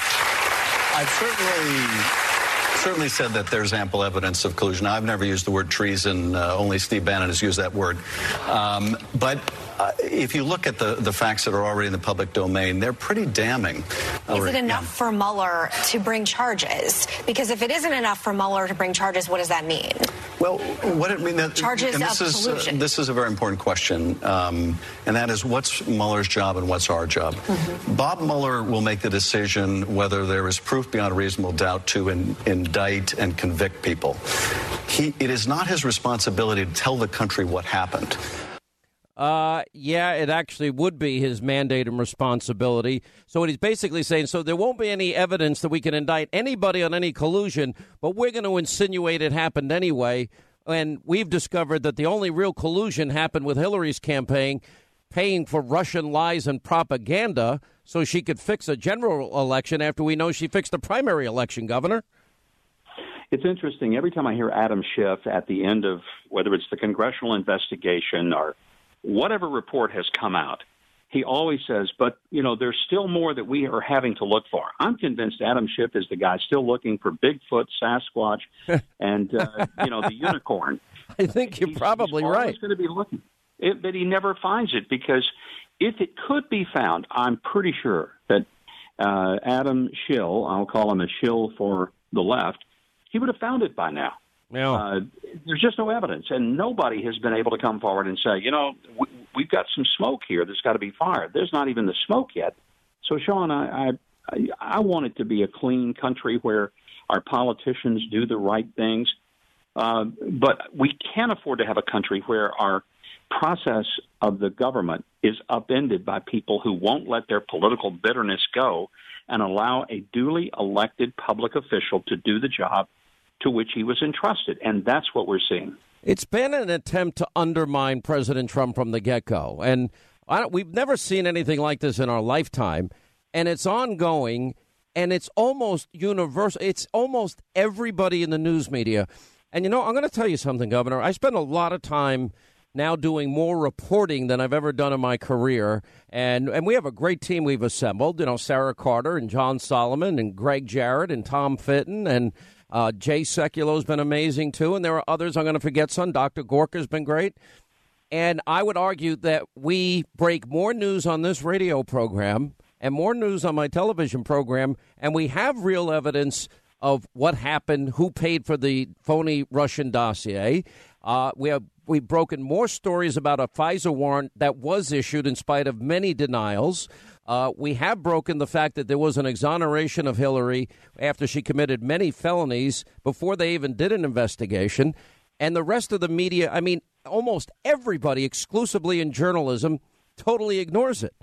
I've certainly said that there's ample evidence of collusion. I've never used the word treason. Only Steve Bannon has used that word. But if you look at the facts that are already in the public domain, they're pretty damning. Is it enough for Mueller to bring charges? Because if it isn't enough for Mueller to bring charges, what does that mean? Well, what it means... Charges of collusion. This is a very important question, and that is what's Mueller's job and what's our job? Mm-hmm. Bob Mueller will make the decision whether there is proof beyond a reasonable doubt to indict and convict people. It is not his responsibility to tell the country what happened. Yeah, it actually would be his mandate and responsibility. So what he's basically saying, so there won't be any evidence that we can indict anybody on any collusion, but we're going to insinuate it happened anyway. And we've discovered that the only real collusion happened with Hillary's campaign, paying for Russian lies and propaganda so she could fix a general election after we know she fixed the primary election, Governor. It's interesting. Every time I hear Adam Schiff at the end of whether it's the congressional investigation or whatever report has come out, he always says, but, there's still more that we are having to look for. I'm convinced Adam Schiff is the guy still looking for Bigfoot, Sasquatch, and, the unicorn. I think you're probably right. He's going to be looking, but he never finds it, because if it could be found, I'm pretty sure that Adam Schill, I'll call him a shill for the left, he would have found it by now. Yeah. There's just no evidence, and nobody has been able to come forward and say, we've got some smoke here. There's got to be fire. There's not even the smoke yet. So, Sean, I want it to be a clean country where our politicians do the right things, but we can't afford to have a country where our process of the government is upended by people who won't let their political bitterness go and allow a duly elected public official to do the job to which he was entrusted. And that's what we're seeing. It's been an attempt to undermine President Trump from the get-go. And we've never seen anything like this in our lifetime. And it's ongoing, and it's almost universal. It's almost everybody in the news media. And, I'm going to tell you something, Governor. I spend a lot of time now doing more reporting than I've ever done in my career. And we have a great team we've assembled. Sarah Carter and John Solomon and Greg Jarrett and Tom Fitton and Jay Sekulow been amazing, too. And there are others. I'm going to forget some. Dr. Gorka's been great. And I would argue that we break more news on this radio program and more news on my television program, and we have real evidence of what happened, who paid for the phony Russian dossier. We've broken more stories about a FISA warrant that was issued in spite of many denials. We have broken the fact that there was an exoneration of Hillary after she committed many felonies before they even did an investigation. And the rest of the media, almost everybody exclusively in journalism totally ignores it.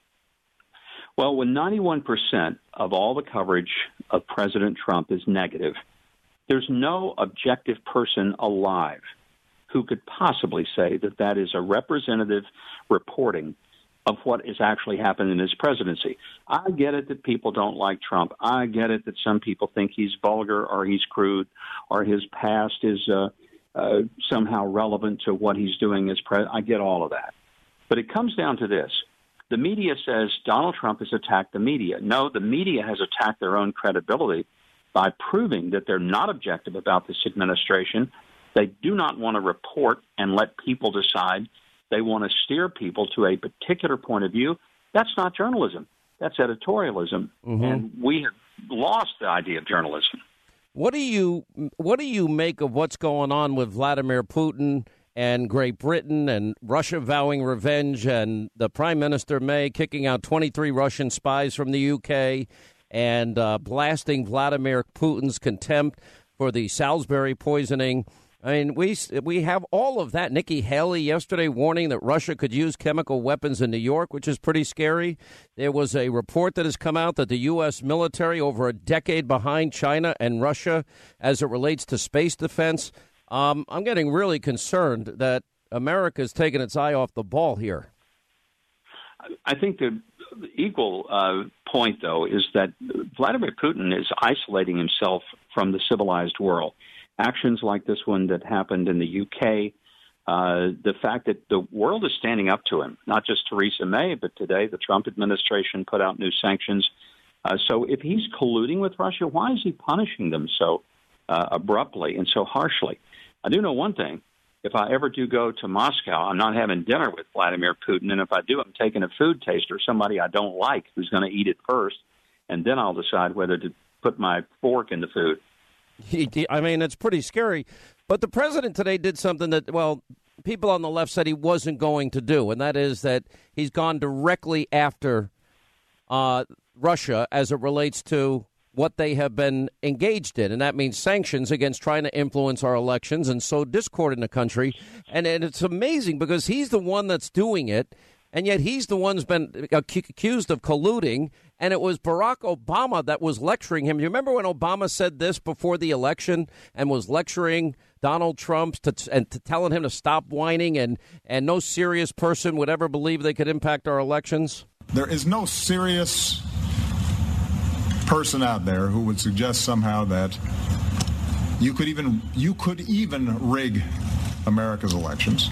Well, when 91% of all the coverage of President Trump is negative, there's no objective person alive who could possibly say that that is a representative reporting of what is actually happening in his presidency. I get it that people don't like Trump. I get it that some people think he's vulgar or he's crude or his past is somehow relevant to what he's doing as president. I get all of that. But it comes down to this. The media says Donald Trump has attacked the media. No, the media has attacked their own credibility by proving that they're not objective about this administration. They do not want to report and let people decide. They want to steer people to a particular point of view. That's not journalism. That's editorialism. Mm-hmm. And we have lost the idea of journalism. What do you make of what's going on with Vladimir Putin and Great Britain and Russia vowing revenge and the Prime Minister May kicking out 23 Russian spies from the UK and blasting Vladimir Putin's contempt for the Salisbury poisoning? We have all of that. Nikki Haley yesterday warning that Russia could use chemical weapons in New York, which is pretty scary. There was a report that has come out that the U.S. military over a decade behind China and Russia as it relates to space defense. I'm getting really concerned that America's taking its eye off the ball here. I think the equal point, though, is that Vladimir Putin is isolating himself from the civilized world. Actions like this one that happened in the UK, the fact that the world is standing up to him, not just Theresa May, but today the Trump administration put out new sanctions. So if he's colluding with Russia, why is he punishing them so abruptly and so harshly? I do know one thing. If I ever do go to Moscow, I'm not having dinner with Vladimir Putin. And if I do, I'm taking a food taster, somebody I don't like who's going to eat it first. And then I'll decide whether to put my fork in the food. It's pretty scary. But the president today did something that, people on the left said he wasn't going to do. And that is that he's gone directly after Russia as it relates to what they have been engaged in. And that means sanctions against trying to influence our elections and sow discord in the country. And it's amazing because he's the one that's doing it. And yet he's the one who's been accused of colluding. And it was Barack Obama that was lecturing him. You remember when Obama said this before the election and was lecturing Donald Trump to telling him to stop whining and no serious person would ever believe they could impact our elections? There is no serious person out there who would suggest somehow that You could even rig America's elections,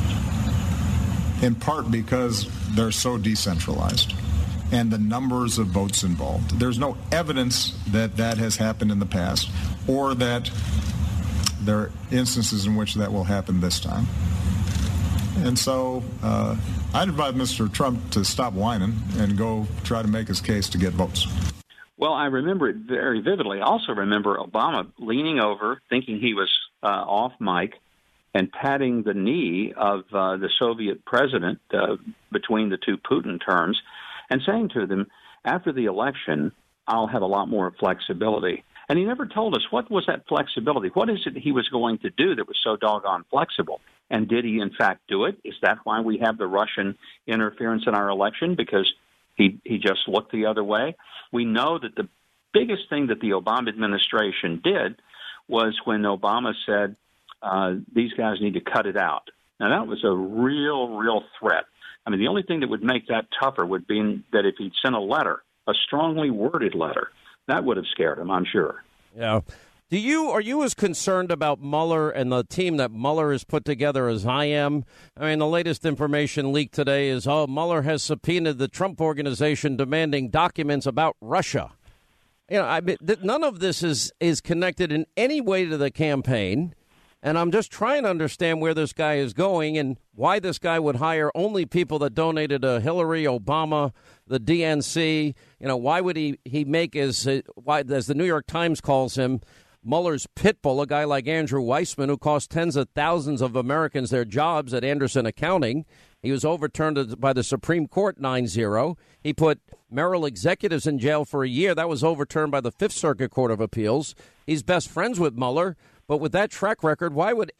in part because they're so decentralized and the numbers of votes involved. There's no evidence that that has happened in the past or that there are instances in which that will happen this time. And so I'd advise Mr. Trump to stop whining and go try to make his case to get votes. Well, I remember it very vividly. I also remember Obama leaning over, thinking he was off mic, and patting the knee of the Soviet president between the two Putin terms, and saying to them, after the election, I'll have a lot more flexibility. And he never told us, what was that flexibility? What is it he was going to do that was so doggone flexible? And did he, in fact, do it? Is that why we have the Russian interference in our election? Because he just looked the other way? We know that the biggest thing that the Obama administration did was when Obama said, these guys need to cut it out. Now, that was a real threat. I mean, the only thing that would make that tougher would be that if he'd sent a letter, a strongly worded letter, that would have scared him, I'm sure. Yeah. Are you as concerned about Mueller and the team that Mueller has put together as I am? I mean, the latest information leaked today is, Mueller has subpoenaed the Trump Organization demanding documents about Russia. You know, I mean, none of this is connected in any way to the campaign. And I'm just trying to understand where this guy is going and why this guy would hire only people that donated to Hillary, Obama, the DNC. You know, why would he make as the New York Times calls him, Mueller's pit bull, a guy like Andrew Weissman, who cost tens of thousands of Americans their jobs at Anderson Accounting. He was overturned by the Supreme Court 9-0. He put Merrill executives in jail for a year. That was overturned by the Fifth Circuit Court of Appeals. He's best friends with Mueller. But with that track record, why would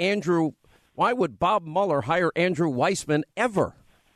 Bob Mueller hire Andrew Weissman ever?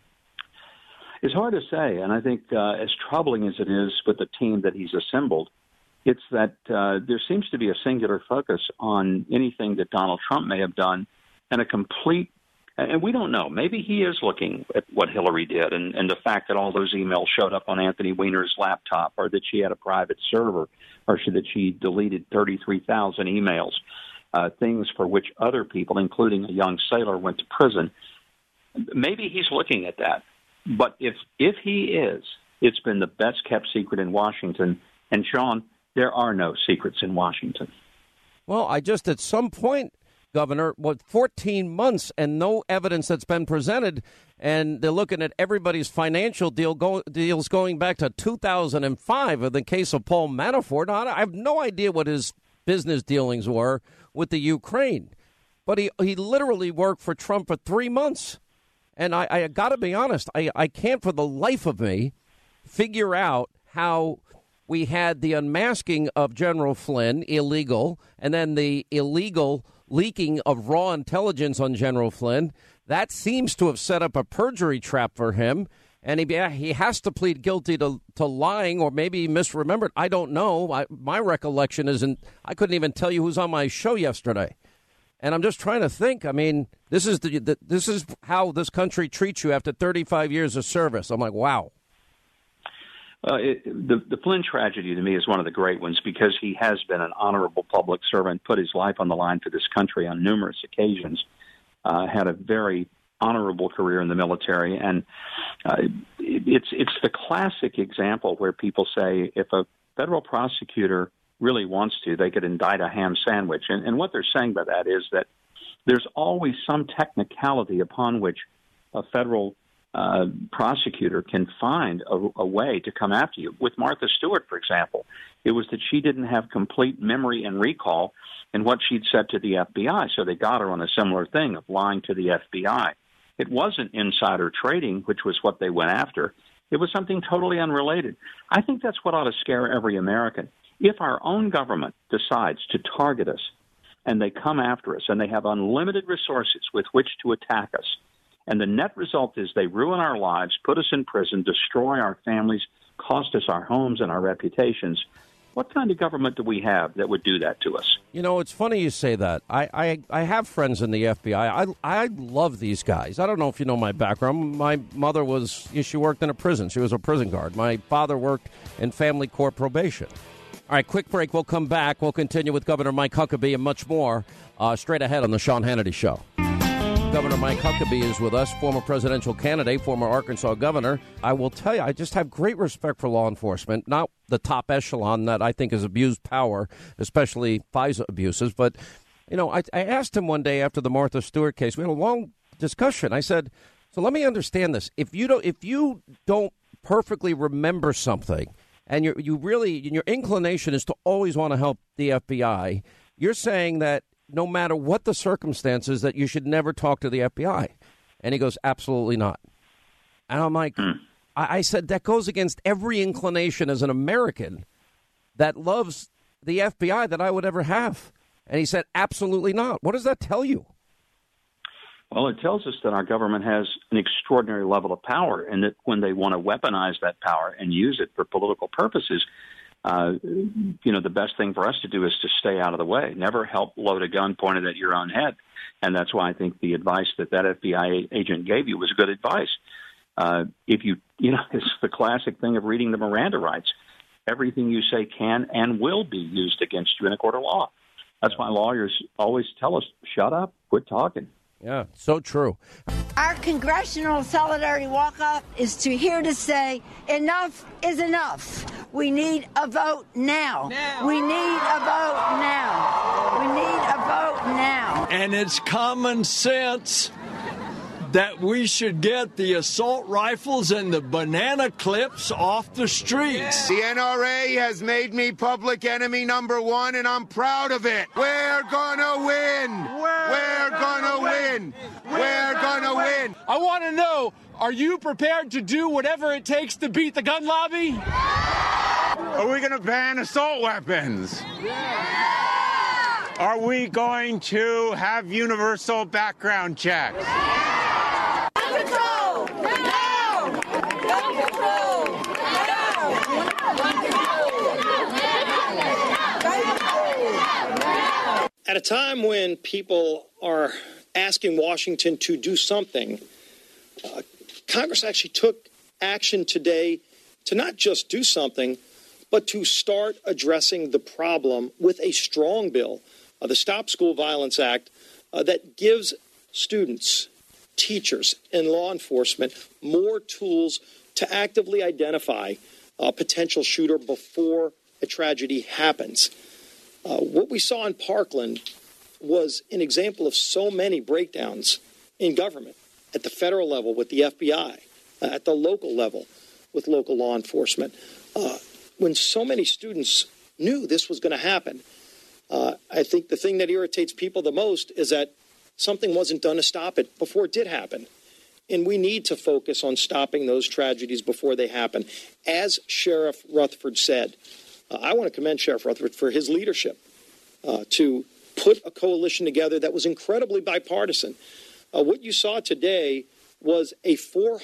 It's hard to say, and I think as troubling as it is with the team that he's assembled, it's that there seems to be a singular focus on anything that Donald Trump may have done, and and we don't know. Maybe he is looking at what Hillary did and the fact that all those emails showed up on Anthony Weiner's laptop, or that she had a private server, or that she deleted 33,000 emails. Things for which other people, including a young sailor, went to prison. Maybe he's looking at that. But if he is, it's been the best kept secret in Washington. And, Sean, there are no secrets in Washington. Well, at some point, Governor, 14 months and no evidence that's been presented, and they're looking at everybody's financial deals going back to 2005 in the case of Paul Manafort. I have no idea what his business dealings were with the Ukraine. But he literally worked for Trump for 3 months. And I got to be honest, I can't for the life of me figure out how we had the unmasking of General Flynn, illegal, and then the illegal leaking of raw intelligence on General Flynn. That seems to have set up a perjury trap for him. And he has to plead guilty to lying, or maybe he misremembered. I don't know. My recollection isn't. I couldn't even tell you who's on my show yesterday. And I'm just trying to think. I mean, this is how this country treats you after 35 years of service. I'm like, wow. The Flynn tragedy to me is one of the great ones because he has been an honorable public servant, put his life on the line for this country on numerous occasions, had a very honorable career in the military, and it's the classic example where people say if a federal prosecutor really wants to, they could indict a ham sandwich. And what they're saying by that is that there's always some technicality upon which a federal prosecutor can find a way to come after you. With Martha Stewart, for example, it was that she didn't have complete memory and recall in what she'd said to the FBI, so they got her on a similar thing of lying to the FBI. It wasn't insider trading, which was what they went after. It was something totally unrelated. I think that's what ought to scare every American. If our own government decides to target us and they come after us and they have unlimited resources with which to attack us, and the net result is they ruin our lives, put us in prison, destroy our families, cost us our homes and our reputations, what kind of government do we have that would do that to us? You know, it's funny you say that. I have friends in the FBI. I love these guys. I don't know if you know my background. My mother she worked in a prison. She was a prison guard. My father worked in family court probation. All right, quick break. We'll come back. We'll continue with Governor Mike Huckabee and much more straight ahead on the Sean Hannity Show. Governor Mike Huckabee is with us, former presidential candidate, former Arkansas governor. I will tell you, I just have great respect for law enforcement, not the top echelon that I think has abused power, especially FISA abuses. But, you know, I asked him one day after the Martha Stewart case, we had a long discussion. I said, so let me understand this. If you don't perfectly remember something and your inclination is to always want to help the FBI, you're saying that no matter what the circumstances, that you should never talk to the FBI. And he goes, absolutely not. And I'm like, I said, that goes against every inclination as an American that loves the FBI that I would ever have. And he said, absolutely not. What does that tell you? Well, it tells us that our government has an extraordinary level of power, and that when they want to weaponize that power and use it for political purposes, the best thing for us to do is to stay out of the way. Never help load a gun pointed at your own head. And that's why I think the advice that FBI agent gave you was good advice. It's the classic thing of reading the Miranda rights. Everything you say can and will be used against you in a court of law. That's why lawyers always tell us, shut up, quit talking. Yeah, so true. Our Congressional Solidarity Walk-Up is here to say enough is enough. We need a vote now. We need a vote now. We need a vote now. And it's common sense that we should get the assault rifles and the banana clips off the streets. The NRA has made me public enemy number one, and I'm proud of it. We're gonna win. We're gonna win. We're gonna win. I want to know, are you prepared to do whatever it takes to beat the gun lobby? Are we gonna ban assault weapons? Are we going to have universal background checks? Gun control! Now! Gun control! Now! At a time when people are asking Washington to do something, Congress actually took action today to not just do something, but to start addressing the problem with a strong bill, the Stop School Violence Act, that gives students, teachers, and law enforcement more tools to actively identify a potential shooter before a tragedy happens. What we saw in Parkland was an example of so many breakdowns in government, at the federal level with the FBI, at the local level with local law enforcement. When so many students knew this was going to happen, I think the thing that irritates people the most is that something wasn't done to stop it before it did happen. And we need to focus on stopping those tragedies before they happen. As Sheriff Rutherford said, I want to commend Sheriff Rutherford for his leadership to put a coalition together that was incredibly bipartisan. What you saw today was a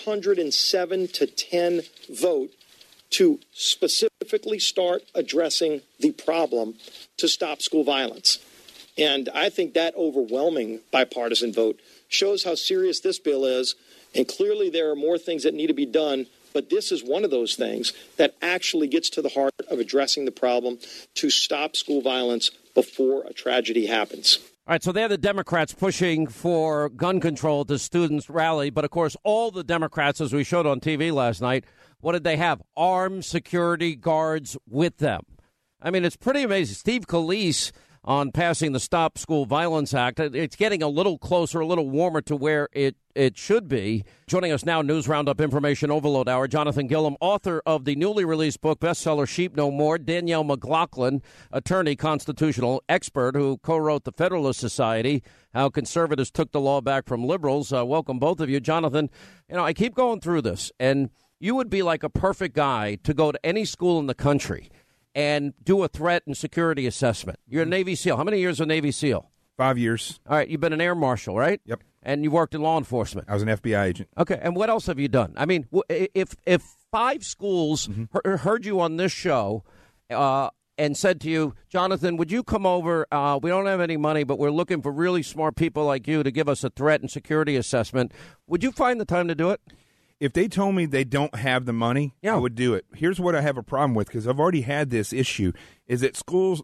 407-10 vote to specifically start addressing the problem to stop school violence. And I think that overwhelming bipartisan vote shows how serious this bill is. And clearly there are more things that need to be done. But this is one of those things that actually gets to the heart of addressing the problem to stop school violence before a tragedy happens. All right, so they're the Democrats pushing for gun control to students' rally. But, of course, all the Democrats, as we showed on TV last night, what did they have? Armed security guards with them. I mean, it's pretty amazing. Steve Scalise on passing the Stop School Violence Act. It's getting a little closer, a little warmer to where it should be. Joining us now, News Roundup Information Overload Hour, Jonathan Gilliam, author of the newly released book, bestseller Sheep No More, Danielle McLaughlin, attorney, constitutional expert who co-wrote the Federalist Society, How Conservatives Took the Law Back from Liberals. Welcome, both of you. Jonathan, I keep going through this, and you would be like a perfect guy to go to any school in the country and do a threat and security assessment. You're a Navy SEAL. How many years a Navy SEAL? 5 years. All right, you've been an air marshal, right? Yep. And you worked in law enforcement. I was an FBI agent. Okay, and what else have you done? I mean, if 5 schools heard you on this show and said to you, Jonathan, would you come over? We don't have any money, but we're looking for really smart people like you to give us a threat and security assessment. Would you find the time to do it? If they told me they don't have the money, I would do it. Here's what I have a problem with, because I've already had this issue, is that schools,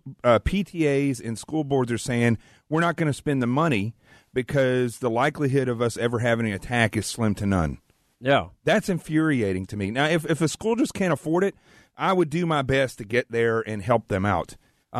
PTAs and school boards are saying, we're not going to spend the money because the likelihood of us ever having an attack is slim to none. Yeah. That's infuriating to me. Now, if a school just can't afford it, I would do my best to get there and help them out.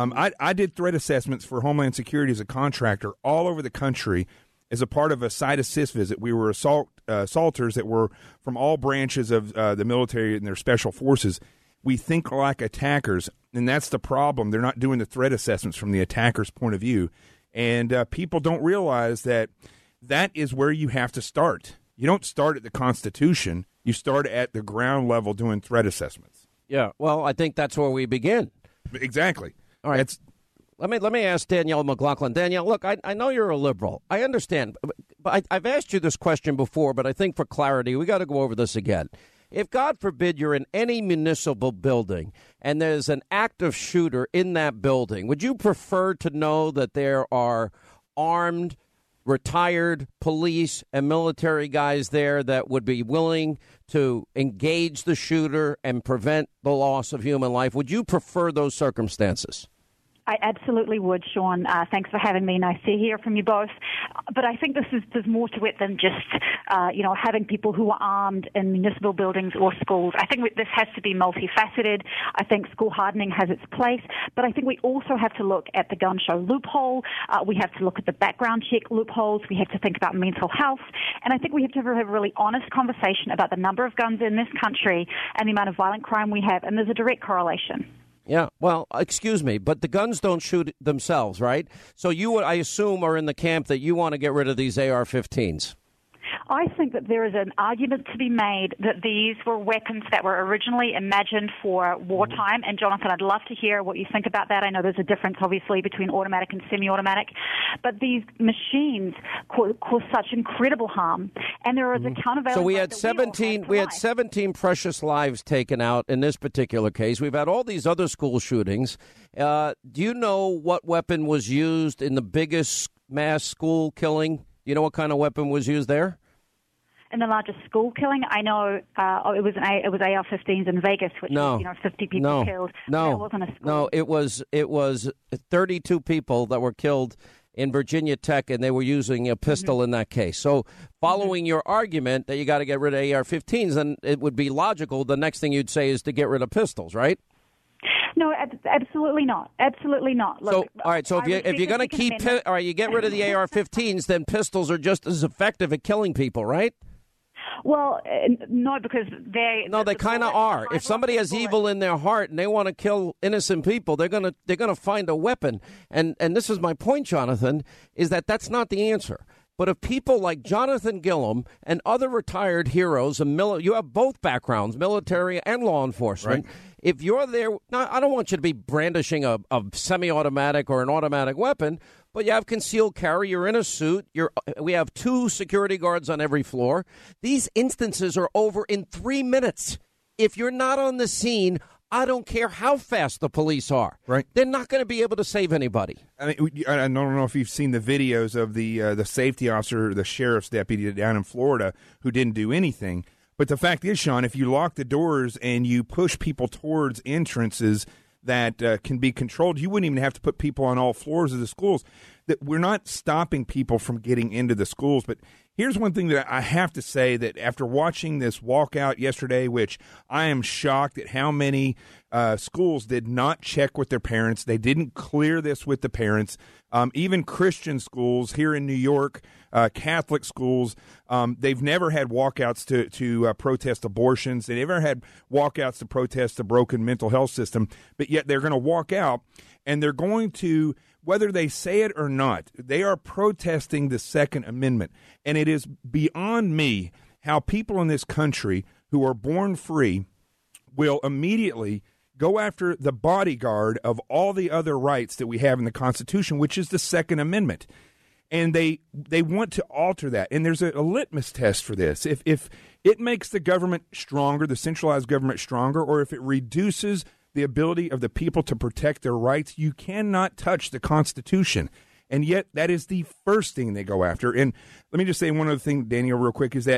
I did threat assessments for Homeland Security as a contractor all over the country as a part of a site assist visit. We were assaulters that were from all branches of the military and their special forces. We think like attackers, and that's the problem. They're not doing the threat assessments from the attacker's point of view. And people don't realize that is where you have to start. You don't start at the Constitution. You start at the ground level doing threat assessments. Yeah, well, I think that's where we begin. Exactly. All right. Let me ask Danielle McLaughlin. Danielle, look, I know you're a liberal. I understand. But I've asked you this question before, but I think for clarity, we got to go over this again. If, God forbid, you're in any municipal building and there's an active shooter in that building, would you prefer to know that there are armed, retired police and military guys there that would be willing to engage the shooter and prevent the loss of human life? Would you prefer those circumstances? I absolutely would, Sean. Thanks for having me. Nice to hear from you both. But I think there's more to it than just, having people who are armed in municipal buildings or schools. I think this has to be multifaceted. I think school hardening has its place. But I think we also have to look at the gun show loophole. We have to look at the background check loopholes. We have to think about mental health. And I think we have to have a really honest conversation about the number of guns in this country and the amount of violent crime we have. And there's a direct correlation. Yeah, well, excuse me, but the guns don't shoot themselves, right? So you, I assume, are in the camp that you want to get rid of these AR-15s. I think that there is an argument to be made that these were weapons that were originally imagined for wartime. And, Jonathan, I'd love to hear what you think about that. I know there's a difference, obviously, between automatic and semi-automatic. But these machines cause such incredible harm. And there is a countervailing... So we had 17 precious lives taken out in this particular case. We've had all these other school shootings. Do you know what weapon was used in the biggest mass school killing? You know what kind of weapon was used there? In the largest school killing, I know it was AR-15s in Vegas, which was 50 people killed. No, it wasn't a school. No, it was 32 people that were killed in Virginia Tech, and they were using a pistol in that case. So, following your argument that you got to get rid of AR-15s, then it would be logical. The next thing you'd say is to get rid of pistols, right? No, absolutely not. Absolutely not. Look, so, all right. So if you're going to keep, all right, you get rid of the AR-15s, then pistols are just as effective at killing people, right? Well, no, because they kind of are. If somebody has evil in their heart and they want to kill innocent people, they're gonna find a weapon. And this is my point, Jonathan, is that that's not the answer. But if people like Jonathan Gillum and other retired heroes, you have both backgrounds, military and law enforcement. Right. If you're there, now, I don't want you to be brandishing a semi-automatic or an automatic weapon, but you have concealed carry, you're in a suit, we have 2 security guards on every floor. These instances are over in 3 minutes. If you're not on the scene, I don't care how fast the police are. Right. They're not going to be able to save anybody. I mean, I don't know if you've seen the videos of the safety officer, the sheriff's deputy down in Florida who didn't do anything. But the fact is, Sean, if you lock the doors and you push people towards entrances that can be controlled, you wouldn't even have to put people on all floors of the schools. That we're not stopping people from getting into the schools. But here's one thing that I have to say, that after watching this walkout yesterday, which I am shocked at how many schools did not check with their parents. They didn't clear this with the parents. Even Christian schools here in New York, Catholic schools, they've never had walkouts to protest abortions. They never had walkouts to protest the broken mental health system. But yet they're going to walk out, and they're going to, whether they say it or not, they are protesting the Second Amendment. And it is beyond me how people in this country who are born free will immediately go after the bodyguard of all the other rights that we have in the Constitution, which is the Second Amendment. And they want to alter that. And there's a litmus test for this. If it makes the government stronger, the centralized government stronger, or if it reduces the ability of the people to protect their rights, you cannot touch the Constitution. And yet that is the first thing they go after. And let me just say one other thing, Daniel, real quick, is that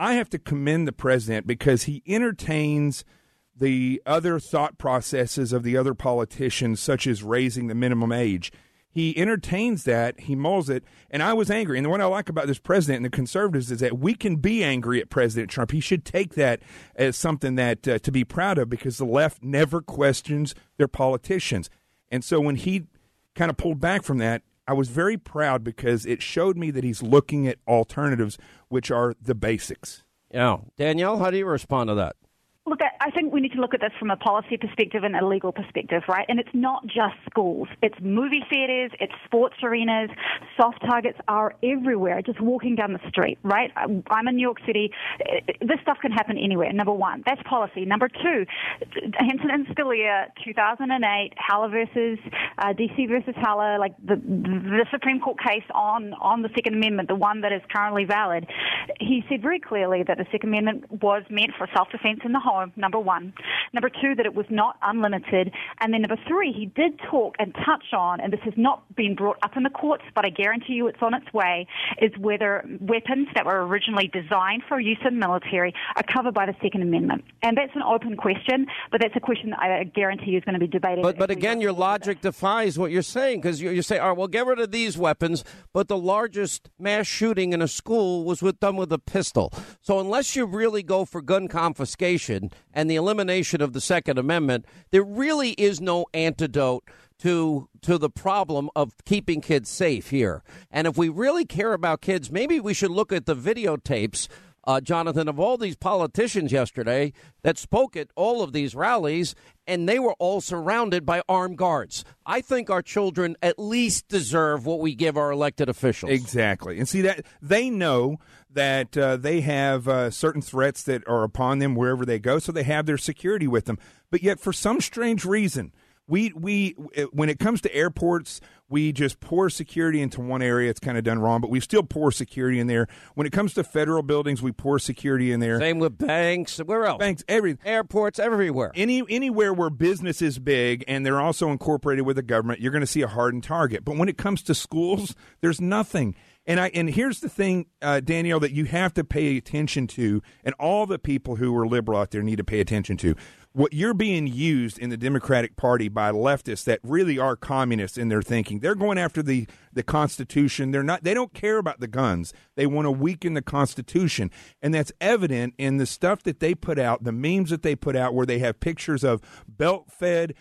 I have to commend the president because he entertains the other thought processes of the other politicians, such as raising the minimum age. He entertains that, he mulls it, and I was angry. And what I like about this president and the conservatives is that we can be angry at President Trump. He should take that as something that to be proud of, because the left never questions their politicians. And so when he kind of pulled back from that, I was very proud because it showed me that he's looking at alternatives, which are the basics. Yeah. Danielle, how do you respond to that? Look, I think we need to look at this from a policy perspective and a legal perspective, right? And it's not just schools. It's movie theaters, it's sports arenas. Soft targets are everywhere, just walking down the street, right? I'm in New York City. This stuff can happen anywhere, number one. That's policy. Number two, Hinton and Scalia, 2008, Haller versus, D.C. versus Haller, like the Supreme Court case on the Second Amendment, the one that is currently valid. He said very clearly that the Second Amendment was meant for self-defense in the home, number one. Number two, that it was not unlimited. And then number three, he did talk and touch on, and this has not been brought up in the courts, but I guarantee you it's on its way, is whether weapons that were originally designed for use in the military are covered by the Second Amendment. And that's an open question, but that's a question that I guarantee you is going to be debated. But again, your logic defies what you're saying, because you say, all right, well, get rid of these weapons, but the largest mass shooting in a school was done with a pistol. So unless you really go for gun confiscation and the elimination of the Second Amendment, there really is no antidote to the problem of keeping kids safe here. And if we really care about kids, maybe we should look at the videotapes, Jonathan, of all these politicians yesterday that spoke at all of these rallies, and they were all surrounded by armed guards. I think our children at least deserve what we give our elected officials. Exactly. And see, that they know that they have certain threats that are upon them wherever they go, so they have their security with them. But yet, for some strange reason, we when it comes to airports, we just pour security into one area. It's kind of done wrong, but we still pour security in there. When it comes to federal buildings, we pour security in there. Same with banks. Where else? Banks, everything. Airports, everywhere. Anywhere where business is big and they're also incorporated with the government, you're going to see a hardened target. But when it comes to schools, there's nothing. And here's the thing, Danielle, that you have to pay attention to, and all the people who are liberal out there need to pay attention to. What you're being used in the Democratic Party by leftists that really are communists in their thinking. They're going after the Constitution. They don't care about the guns. They want to weaken the Constitution. And that's evident in the stuff that they put out, the memes that they put out where they have pictures of belt-fed,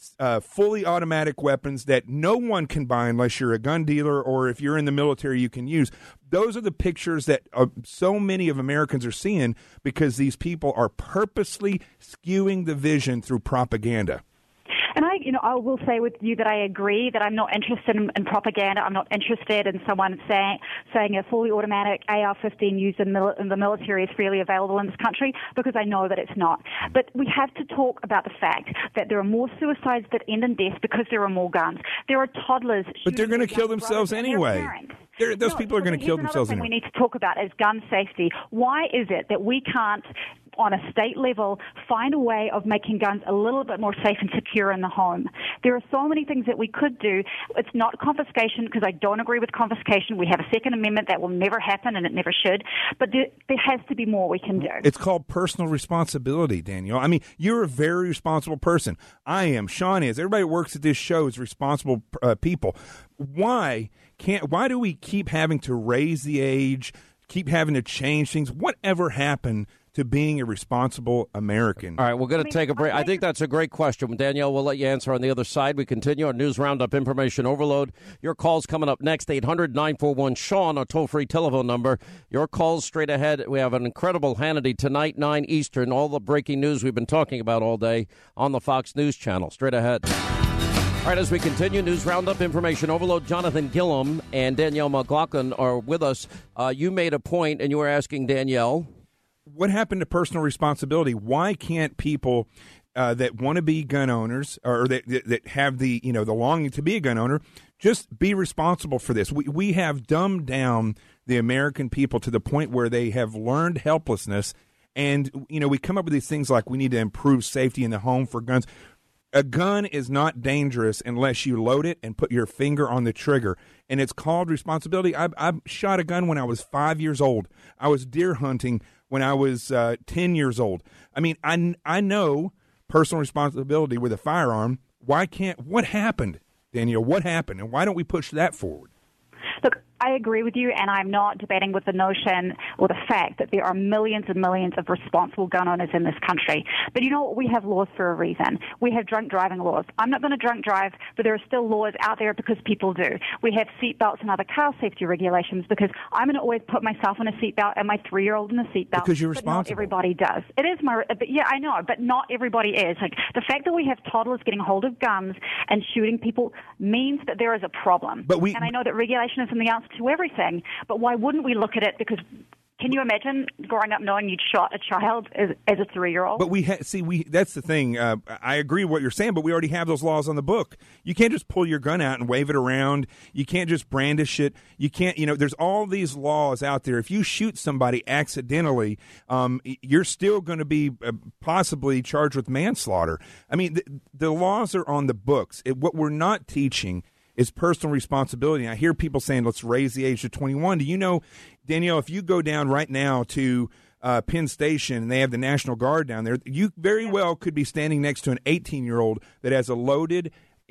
fully automatic weapons that no one can buy unless you're a gun dealer or if you're in the military you can use. Those are the pictures that so many of Americans are seeing because these people are purposely skewing the vision through propaganda. And I will say with you that I agree that I'm not interested in propaganda. I'm not interested in someone saying a fully automatic AR-15 used in the military is freely available in this country, because I know that it's not. But we have to talk about the fact that there are more suicides that end in death because there are more guns. There are toddlers. But they're going to kill themselves anyway. Those people are going to kill themselves anyway. We need to talk about is gun safety. Why is it that we can't, on a state level, find a way of making guns a little bit more safe and secure in the home? There are so many things that we could do. It's not confiscation, because I don't agree with confiscation. We have a Second Amendment that will never happen, and it never should. But there has to be more we can do. It's called personal responsibility, Danielle. I mean, you're a very responsible person. I am. Sean is. Everybody who works at this show is responsible people. Why do we keep having to raise the age, keep having to change things? Whatever happened to being a responsible American? All right, we're going to take a break. I think that's a great question. Danielle, we'll let you answer on the other side. We continue our News Roundup Information Overload. Your call's coming up next, 800-941-SEAN, our toll-free telephone number. Your calls straight ahead. We have an incredible Hannity tonight, 9 Eastern, all the breaking news we've been talking about all day on the Fox News Channel. Straight ahead. All right, as we continue, News Roundup Information Overload, Jonathan Gillum and Danielle McLaughlin are with us. You made a point, and you were asking Danielle, what happened to personal responsibility? Why can't people that want to be gun owners or that have the longing to be a gun owner just be responsible for this? We have dumbed down the American people to the point where they have learned helplessness, and we come up with these things like we need to improve safety in the home for guns. A gun is not dangerous unless you load it and put your finger on the trigger, and it's called responsibility. I shot a gun when I was 5 years old. I was deer hunting when I was 10 years old. I mean, I know personal responsibility with a firearm. What happened, Danielle? What happened, and why don't we push that forward? Look, I agree with you, and I'm not debating with the notion or the fact that there are millions and millions of responsible gun owners in this country. But you know what? We have laws for a reason. We have drunk driving laws. I'm not going to drunk drive, but there are still laws out there because people do. We have seatbelts and other car safety regulations because I'm going to always put myself in a seatbelt and my 3-year-old in a seatbelt. Because you're responsible. But not everybody does. It is but yeah, I know, but not everybody is. Like, the fact that we have toddlers getting hold of guns and shooting people means that there is a problem. And I know that regulation isn't the answer to everything, but why wouldn't we look at it? Because can you imagine growing up knowing you'd shot a child as a 3-year-old? But that's the thing. I agree with what you're saying, but we already have those laws on the book. You can't just pull your gun out and wave it around. You can't just brandish it. You can't, there's all these laws out there. If you shoot somebody accidentally, you're still going to be possibly charged with manslaughter. I mean, the laws are on the books. What we're not teaching is personal responsibility. And I hear people saying, let's raise the age to 21. Do you know, Danielle, if you go down right now to Penn Station and they have the National Guard down there, you very well could be standing next to an 18-year-old that has a loaded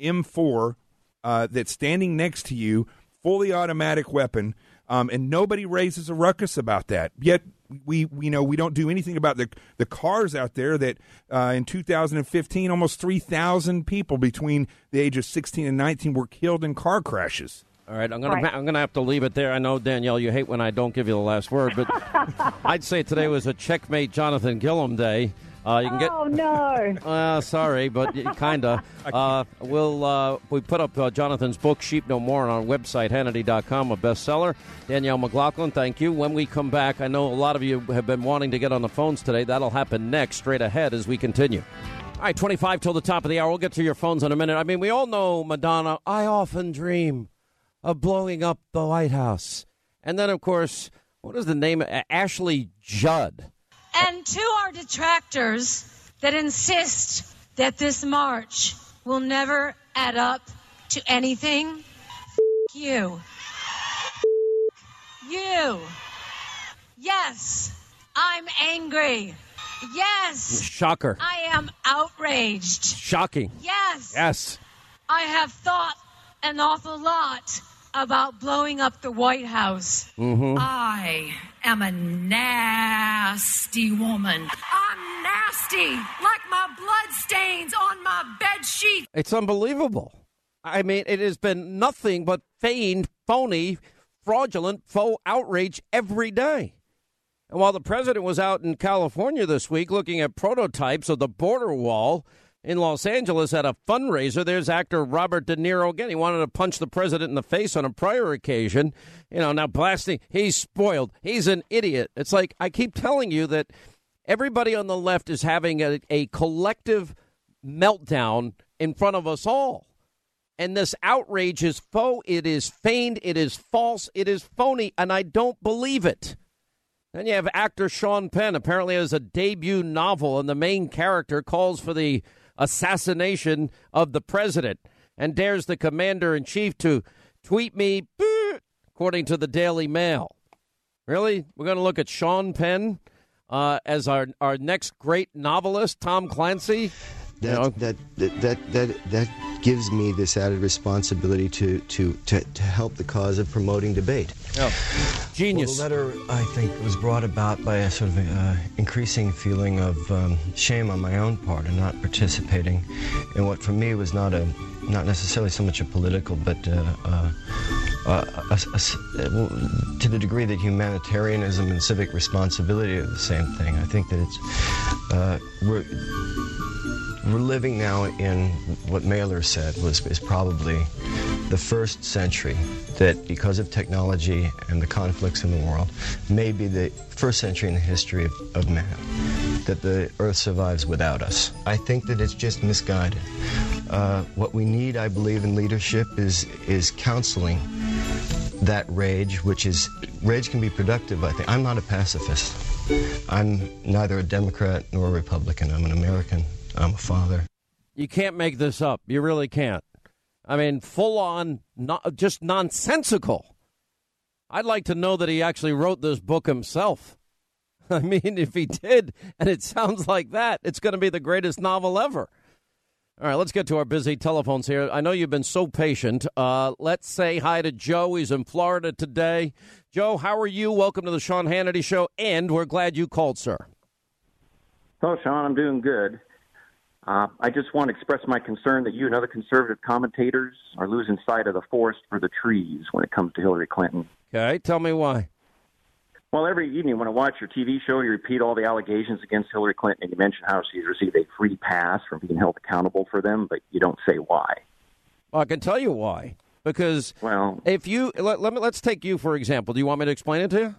M4 that's standing next to you, fully automatic weapon, and nobody raises a ruckus about that. Yet we don't do anything about the cars out there that in 2015 almost 3,000 people between the age of 16 and 19 were killed in car crashes. All right, I'm gonna have to leave it there. I know, Danielle, you hate when I don't give you the last word, but I'd say today was a checkmate Jonathan Gilliam day. You can oh, no. Sorry, but kind of. We put up Jonathan's book, Sheep No More, on our website, Hannity.com, a bestseller. Danielle McLaughlin, thank you. When we come back, I know a lot of you have been wanting to get on the phones today. That'll happen next, straight ahead as we continue. All right, 25 till the top of the hour. We'll get to your phones in a minute. I mean, we all know Madonna, I often dream of blowing up the White House. And then, of course, what is the name? Ashley Judd. And to our detractors that insist that this march will never add up to anything, you. You. Yes, I'm angry. Yes. Shocker. I am outraged. Shocking. Yes. Yes. I have thought an awful lot about blowing up the White House. Mm-hmm. I am a nasty woman. I'm nasty, like my blood stains on my bed sheet. It's unbelievable. I mean, it has been nothing but feigned, phony, fraudulent, faux outrage every day. And while the president was out in California this week looking at prototypes of the border wall in Los Angeles at a fundraiser, there's actor Robert De Niro again. He wanted to punch the president in the face on a prior occasion. Now blasting, he's spoiled. He's an idiot. It's like, I keep telling you that everybody on the left is having a collective meltdown in front of us all. And this outrage is faux, it is feigned, it is false, it is phony, and I don't believe it. Then you have actor Sean Penn, apparently has a debut novel, and the main character calls for the assassination of the president and dares the commander-in-chief to tweet me, according to the Daily Mail. Really? We're going to look at Sean Penn as our next great novelist, Tom Clancy? That gives me this added responsibility to help the cause of promoting debate. Oh, genius. Well, the letter, I think, was brought about by a sort of increasing feeling of shame on my own part in not participating in what for me was not necessarily so much a political, but to the degree that humanitarianism and civic responsibility are the same thing. I think that we're living now in what Mailer said is probably the first century that, because of technology and the conflicts in the world, may be the first century in the history of man, that the Earth survives without us. I think that it's just misguided. What we need, I believe, in leadership is counseling that rage, rage can be productive, I think. I'm not a pacifist. I'm neither a Democrat nor a Republican. I'm an American. I'm a father. You can't make this up. You really can't. I mean, full on, just nonsensical. I'd like to know that he actually wrote this book himself. I mean, if he did, and it sounds like that, it's going to be the greatest novel ever. All right, let's get to our busy telephones here. I know you've been so patient. Let's say hi to Joe. He's in Florida today. Joe, how are you? Welcome to the Sean Hannity Show, and we're glad you called, sir. Hello, Sean. I'm doing good. I just want to express my concern that you and other conservative commentators are losing sight of the forest for the trees when it comes to Hillary Clinton. Okay, tell me why. Well, every evening when I watch your TV show, you repeat all the allegations against Hillary Clinton, and you mention how she's received a free pass from being held accountable for them, but you don't say why. Well, I can tell you why. Because if you let's take you for example. Do you want me to explain it to you?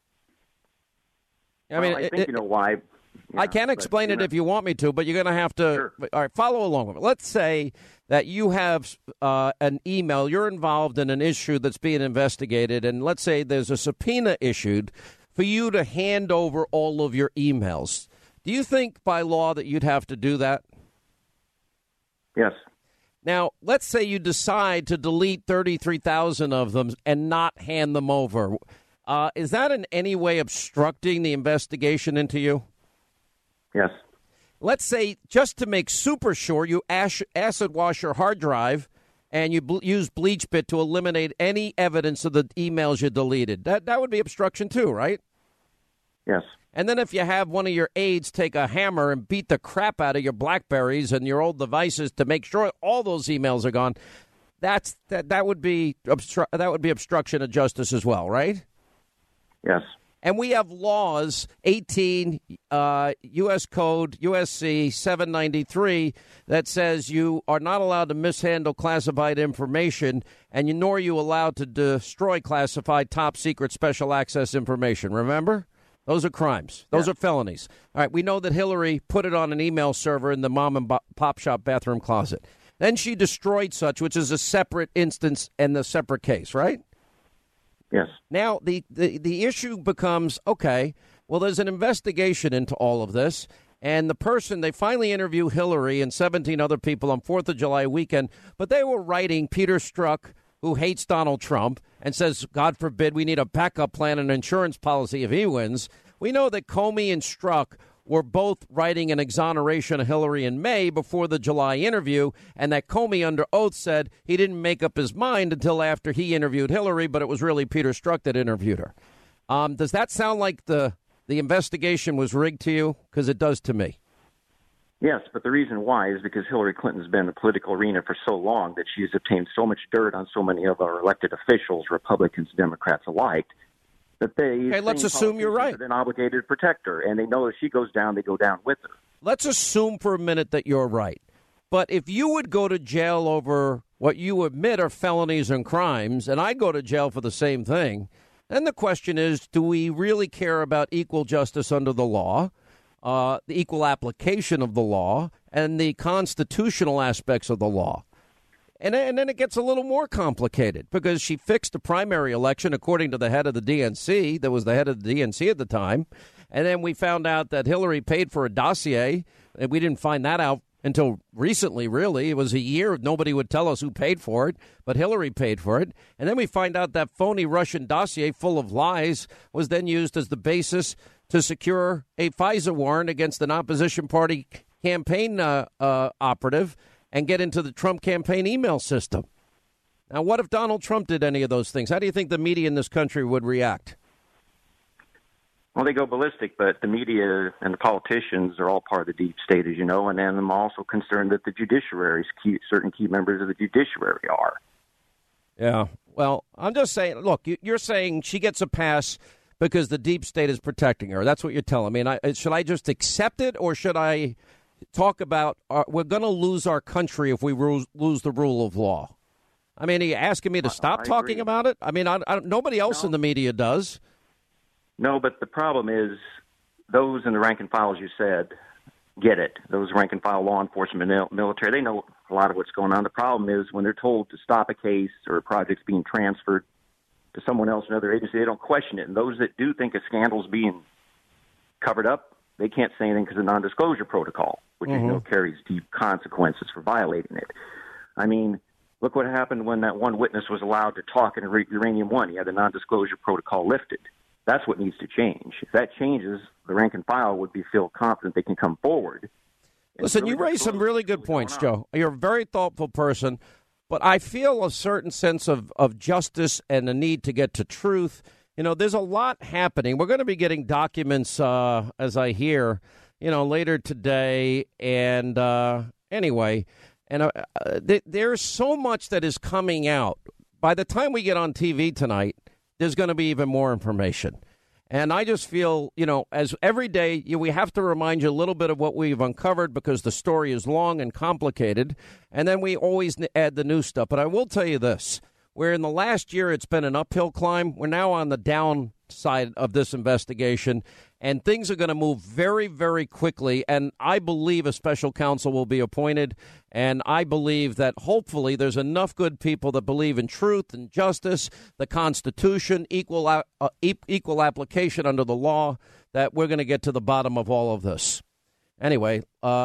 I think you know why. Yeah, I can explain it if you want me to, but you're going to have to. Sure. All right, follow along with me. Let's say that you have an email. You're involved in an issue that's being investigated, and let's say there's a subpoena issued for you to hand over all of your emails. Do you think by law that you'd have to do that? Yes. Now, let's say you decide to delete 33,000 of them and not hand them over. Is that in any way obstructing the investigation into you? Yes. Let's say, just to make super sure, you acid wash your hard drive and you use BleachBit to eliminate any evidence of the emails you deleted. That would be obstruction too, right? Yes. And then if you have one of your aides take a hammer and beat the crap out of your BlackBerries and your old devices to make sure all those emails are gone, that would be obstruction of justice as well, right? Yes. And we have laws, 18 U.S. Code, USC 793, that says you are not allowed to mishandle classified information, and nor are you allowed to destroy classified top secret special access information. Remember? Those are crimes. Those are felonies. All right, we know that Hillary put it on an email server in the mom and pop shop bathroom closet. Then she destroyed such, which is a separate instance and a separate case, right? Yes. Now, the issue becomes, okay, well, there's an investigation into all of this, and they finally interview Hillary and 17 other people on 4th of July weekend, but they were writing Peter Strzok, who hates Donald Trump, and says, God forbid, we need a backup plan and insurance policy if he wins. We know that Comey and Strzok were both writing an exoneration of Hillary in May before the July interview, and that Comey under oath said he didn't make up his mind until after he interviewed Hillary, but it was really Peter Strzok that interviewed her. Does that sound like the investigation was rigged to you? Because it does to me. Yes, but the reason why is because Hillary Clinton's been in the political arena for so long that she has obtained so much dirt on so many of our elected officials, Republicans, Democrats alike, that they let's assume you're right. Are then obligated to protect her, and they know if she goes down, they go down with her. Let's assume for a minute that you're right. But if you would go to jail over what you admit are felonies and crimes, and I go to jail for the same thing, then the question is, do we really care about equal justice under the law, the equal application of the law, and the constitutional aspects of the law? And then it gets a little more complicated because she fixed the primary election according to the head of the DNC, that was the head of the DNC at the time. And then we found out that Hillary paid for a dossier, and we didn't find that out until recently, really. It was a year. Nobody would tell us who paid for it, but Hillary paid for it. And then we find out that phony Russian dossier full of lies was then used as the basis to secure a FISA warrant against an opposition party campaign operative and get into the Trump campaign email system. Now, what if Donald Trump did any of those things? How do you think the media in this country would react? Well, they go ballistic, but the media and the politicians are all part of the deep state, as you know, and I'm also concerned that the judiciary's certain key members of the judiciary are. Yeah, well, I'm just saying, look, you're saying she gets a pass because the deep state is protecting her. That's what you're telling me. And should I just accept it, or should I talk about we're going to lose our country if we lose the rule of law? I mean, are you asking me to stop talking about it? I mean, nobody else in the media does. No, but the problem is those in the rank and file, as you said, get it. Those rank and file law enforcement, military, they know a lot of what's going on. The problem is when they're told to stop a case or a project's being transferred to someone else, another agency, they don't question it. And those that do think a scandal's being covered up, they can't say anything because of the non-disclosure protocol, which carries deep consequences for violating it. I mean, look what happened when that one witness was allowed to talk in Uranium One. He had the non-disclosure protocol lifted. That's what needs to change. If that changes, the rank and file would feel confident they can come forward. Listen, you raised some really good points, Joe. You're a very thoughtful person, but I feel a certain sense of justice and the need to get to truth. You know, there's a lot happening. We're going to be getting documents, as I hear, later today. And anyway, and there's so much that is coming out. By the time we get on TV tonight, there's going to be even more information. And I just feel, as every day, we have to remind you a little bit of what we've uncovered because the story is long and complicated. And then we always add the new stuff. But I will tell you this. Where in the last year it's been an uphill climb, we're now on the downside of this investigation, and things are going to move very, very quickly. And I believe a special counsel will be appointed, and I believe that hopefully there's enough good people that believe in truth and justice, the Constitution, equal application under the law, that we're going to get to the bottom of all of this. Anyway,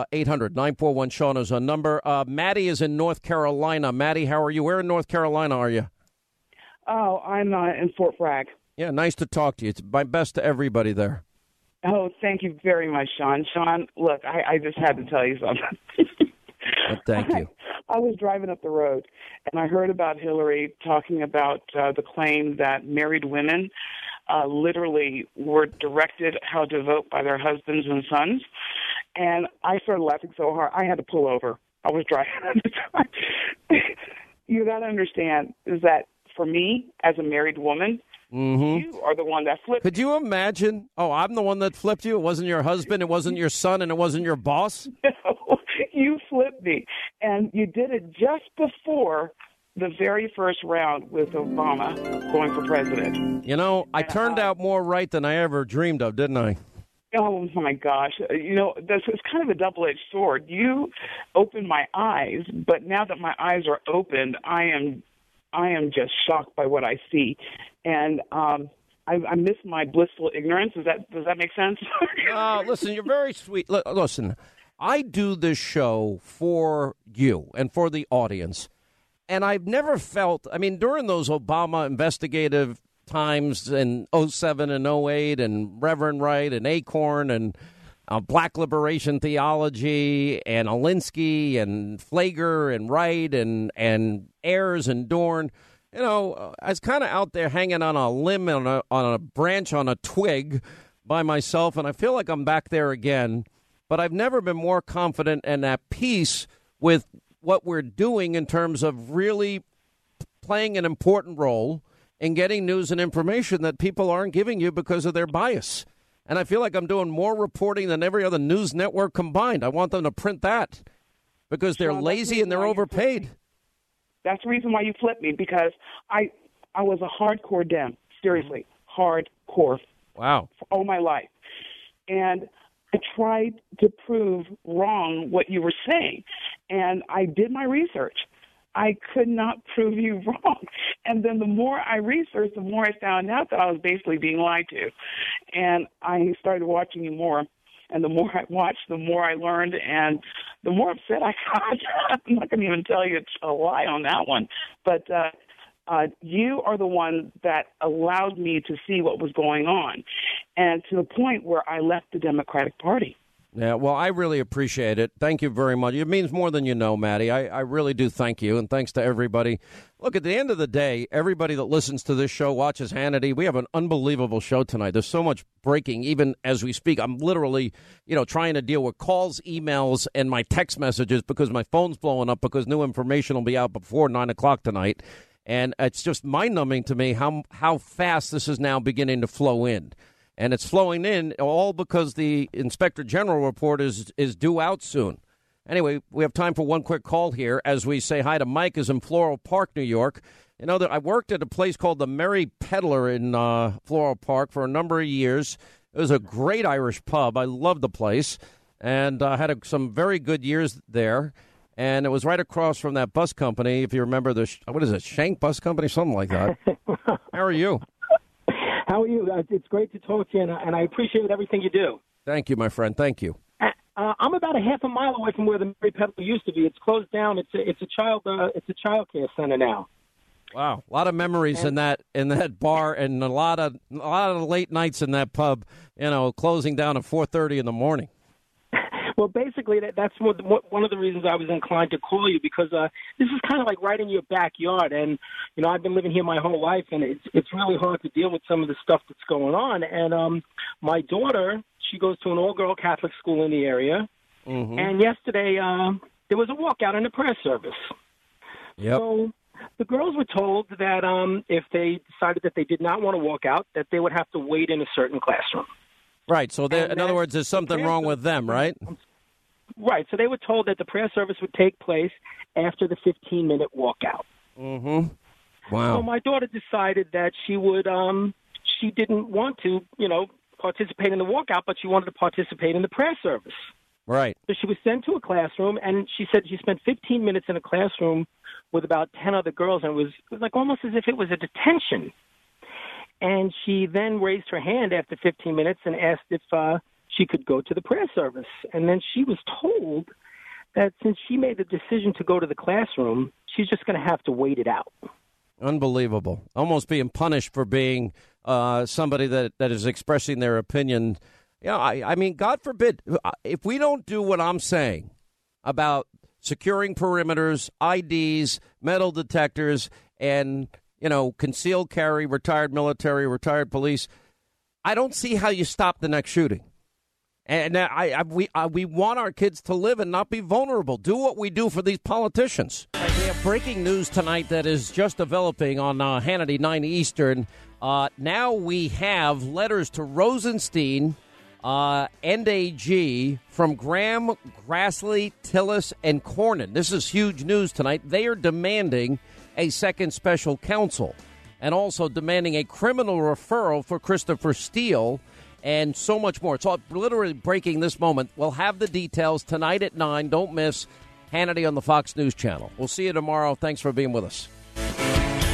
800-941-SEAN is our number. Maddie is in North Carolina. Maddie, how are you? Where in North Carolina are you? Oh, I'm in Fort Bragg. Yeah, nice to talk to you. It's my best to everybody there. Oh, thank you very much, Sean. Sean, look, I just had to tell you something. Thank you. I was driving up the road, and I heard about Hillary talking about the claim that married women literally were directed how to vote by their husbands and sons. And I started laughing so hard, I had to pull over. I was driving at the time. You got to understand is that for me, as a married woman, you are the one that flipped. Could you imagine? Oh, I'm the one that flipped you? It wasn't your husband, it wasn't your son, and it wasn't your boss? No, you flipped me. And you did it just before the very first round with Obama going for president. I turned out more right than I ever dreamed of, didn't I? Oh, my gosh. It's kind of a double-edged sword. You opened my eyes, but now that my eyes are opened, I am just shocked by what I see. And I miss my blissful ignorance. Does that make sense? Listen, you're very sweet. Listen, I do this show for you and for the audience. And I've never felt, during those Obama investigative times in 07 and 08 and Reverend Wright and Acorn and Black Liberation Theology and Alinsky and Flager and Wright and Ayers and Dorn, I was kind of out there hanging on a limb, on a branch, on a twig by myself, and I feel like I'm back there again. But I've never been more confident and at peace with what we're doing in terms of really playing an important role in getting news and information that people aren't giving you because of their bias. And I feel like I'm doing more reporting than every other news network combined. I want them to print that because they're lazy and they're overpaid. That's the reason why you flipped me, because I was a hardcore Dem, seriously, hardcore. Wow. For all my life. And I tried to prove wrong what you were saying, and I did my research. I could not prove you wrong. And then the more I researched, the more I found out that I was basically being lied to. And I started watching you more. And the more I watched, the more I learned, and the more upset I got. I'm not going to even tell you it's a lie on that one. But you are the one that allowed me to see what was going on, and to the point where I left the Democratic Party. Yeah, well, I really appreciate it. Thank you very much. It means more than you know, Maddie. I really do thank you, and thanks to everybody. Look, at the end of the day, everybody that listens to this show, watches Hannity, we have an unbelievable show tonight. There's so much breaking, even as we speak. I'm literally, trying to deal with calls, emails, and my text messages because my phone's blowing up because new information will be out before 9 o'clock tonight. And it's just mind-numbing to me how fast this is now beginning to flow in. And it's flowing in all because the Inspector General report is due out soon. Anyway, we have time for one quick call here as we say hi to Mike, who's in Floral Park, New York. I worked at a place called the Merry Peddler in Floral Park for a number of years. It was a great Irish pub. I loved the place, and I had some very good years there. And it was right across from that bus company, if you remember Shank Bus Company, something like that. How are you? How are you? It's great to talk to you, and I appreciate everything you do. Thank you, my friend. Thank you. I'm about a half a mile away from where the Mary Peddler used to be. It's closed down. It's a child care center now. Wow, a lot of memories in that bar, and a lot of late nights in that pub. Closing down at 4:30 in the morning. Well, basically, that's one of the reasons I was inclined to call you, because this is kind of like right in your backyard, and I've been living here my whole life, and it's really hard to deal with some of the stuff that's going on. And my daughter, she goes to an all-girl Catholic school in the area, and yesterday there was a walkout in the prayer service. Yep. So the girls were told that if they decided that they did not want to walk out, that they would have to wait in a certain classroom. Right. So, in other words, there's something wrong with them, right? Right. So they were told that the prayer service would take place after the 15-minute walkout. Mm-hmm. Wow. So my daughter decided that she would. She didn't want to, participate in the walkout, but she wanted to participate in the prayer service. Right. So she was sent to a classroom, and she said she spent 15 minutes in a classroom with about 10 other girls, and it was like almost as if it was a detention. And she then raised her hand after 15 minutes and asked if she could go to the prayer service. And then she was told that since she made the decision to go to the classroom, she's just going to have to wait it out. Unbelievable. Almost being punished for being somebody that is expressing their opinion. I mean, God forbid, if we don't do what I'm saying about securing perimeters, IDs, metal detectors, and concealed carry, retired military, retired police, I don't see how you stop the next shooting. And we want our kids to live and not be vulnerable. Do what we do for these politicians. We have breaking news tonight that is just developing on Hannity 9 Eastern. Now we have letters to Rosenstein and AG from Graham, Grassley, Tillis, and Cornyn. This is huge news tonight. They are demanding a second special counsel and also demanding a criminal referral for Christopher Steele and so much more. It's all literally breaking this moment. We'll have the details tonight at 9. Don't miss Hannity on the Fox News Channel. We'll see you tomorrow. Thanks for being with us.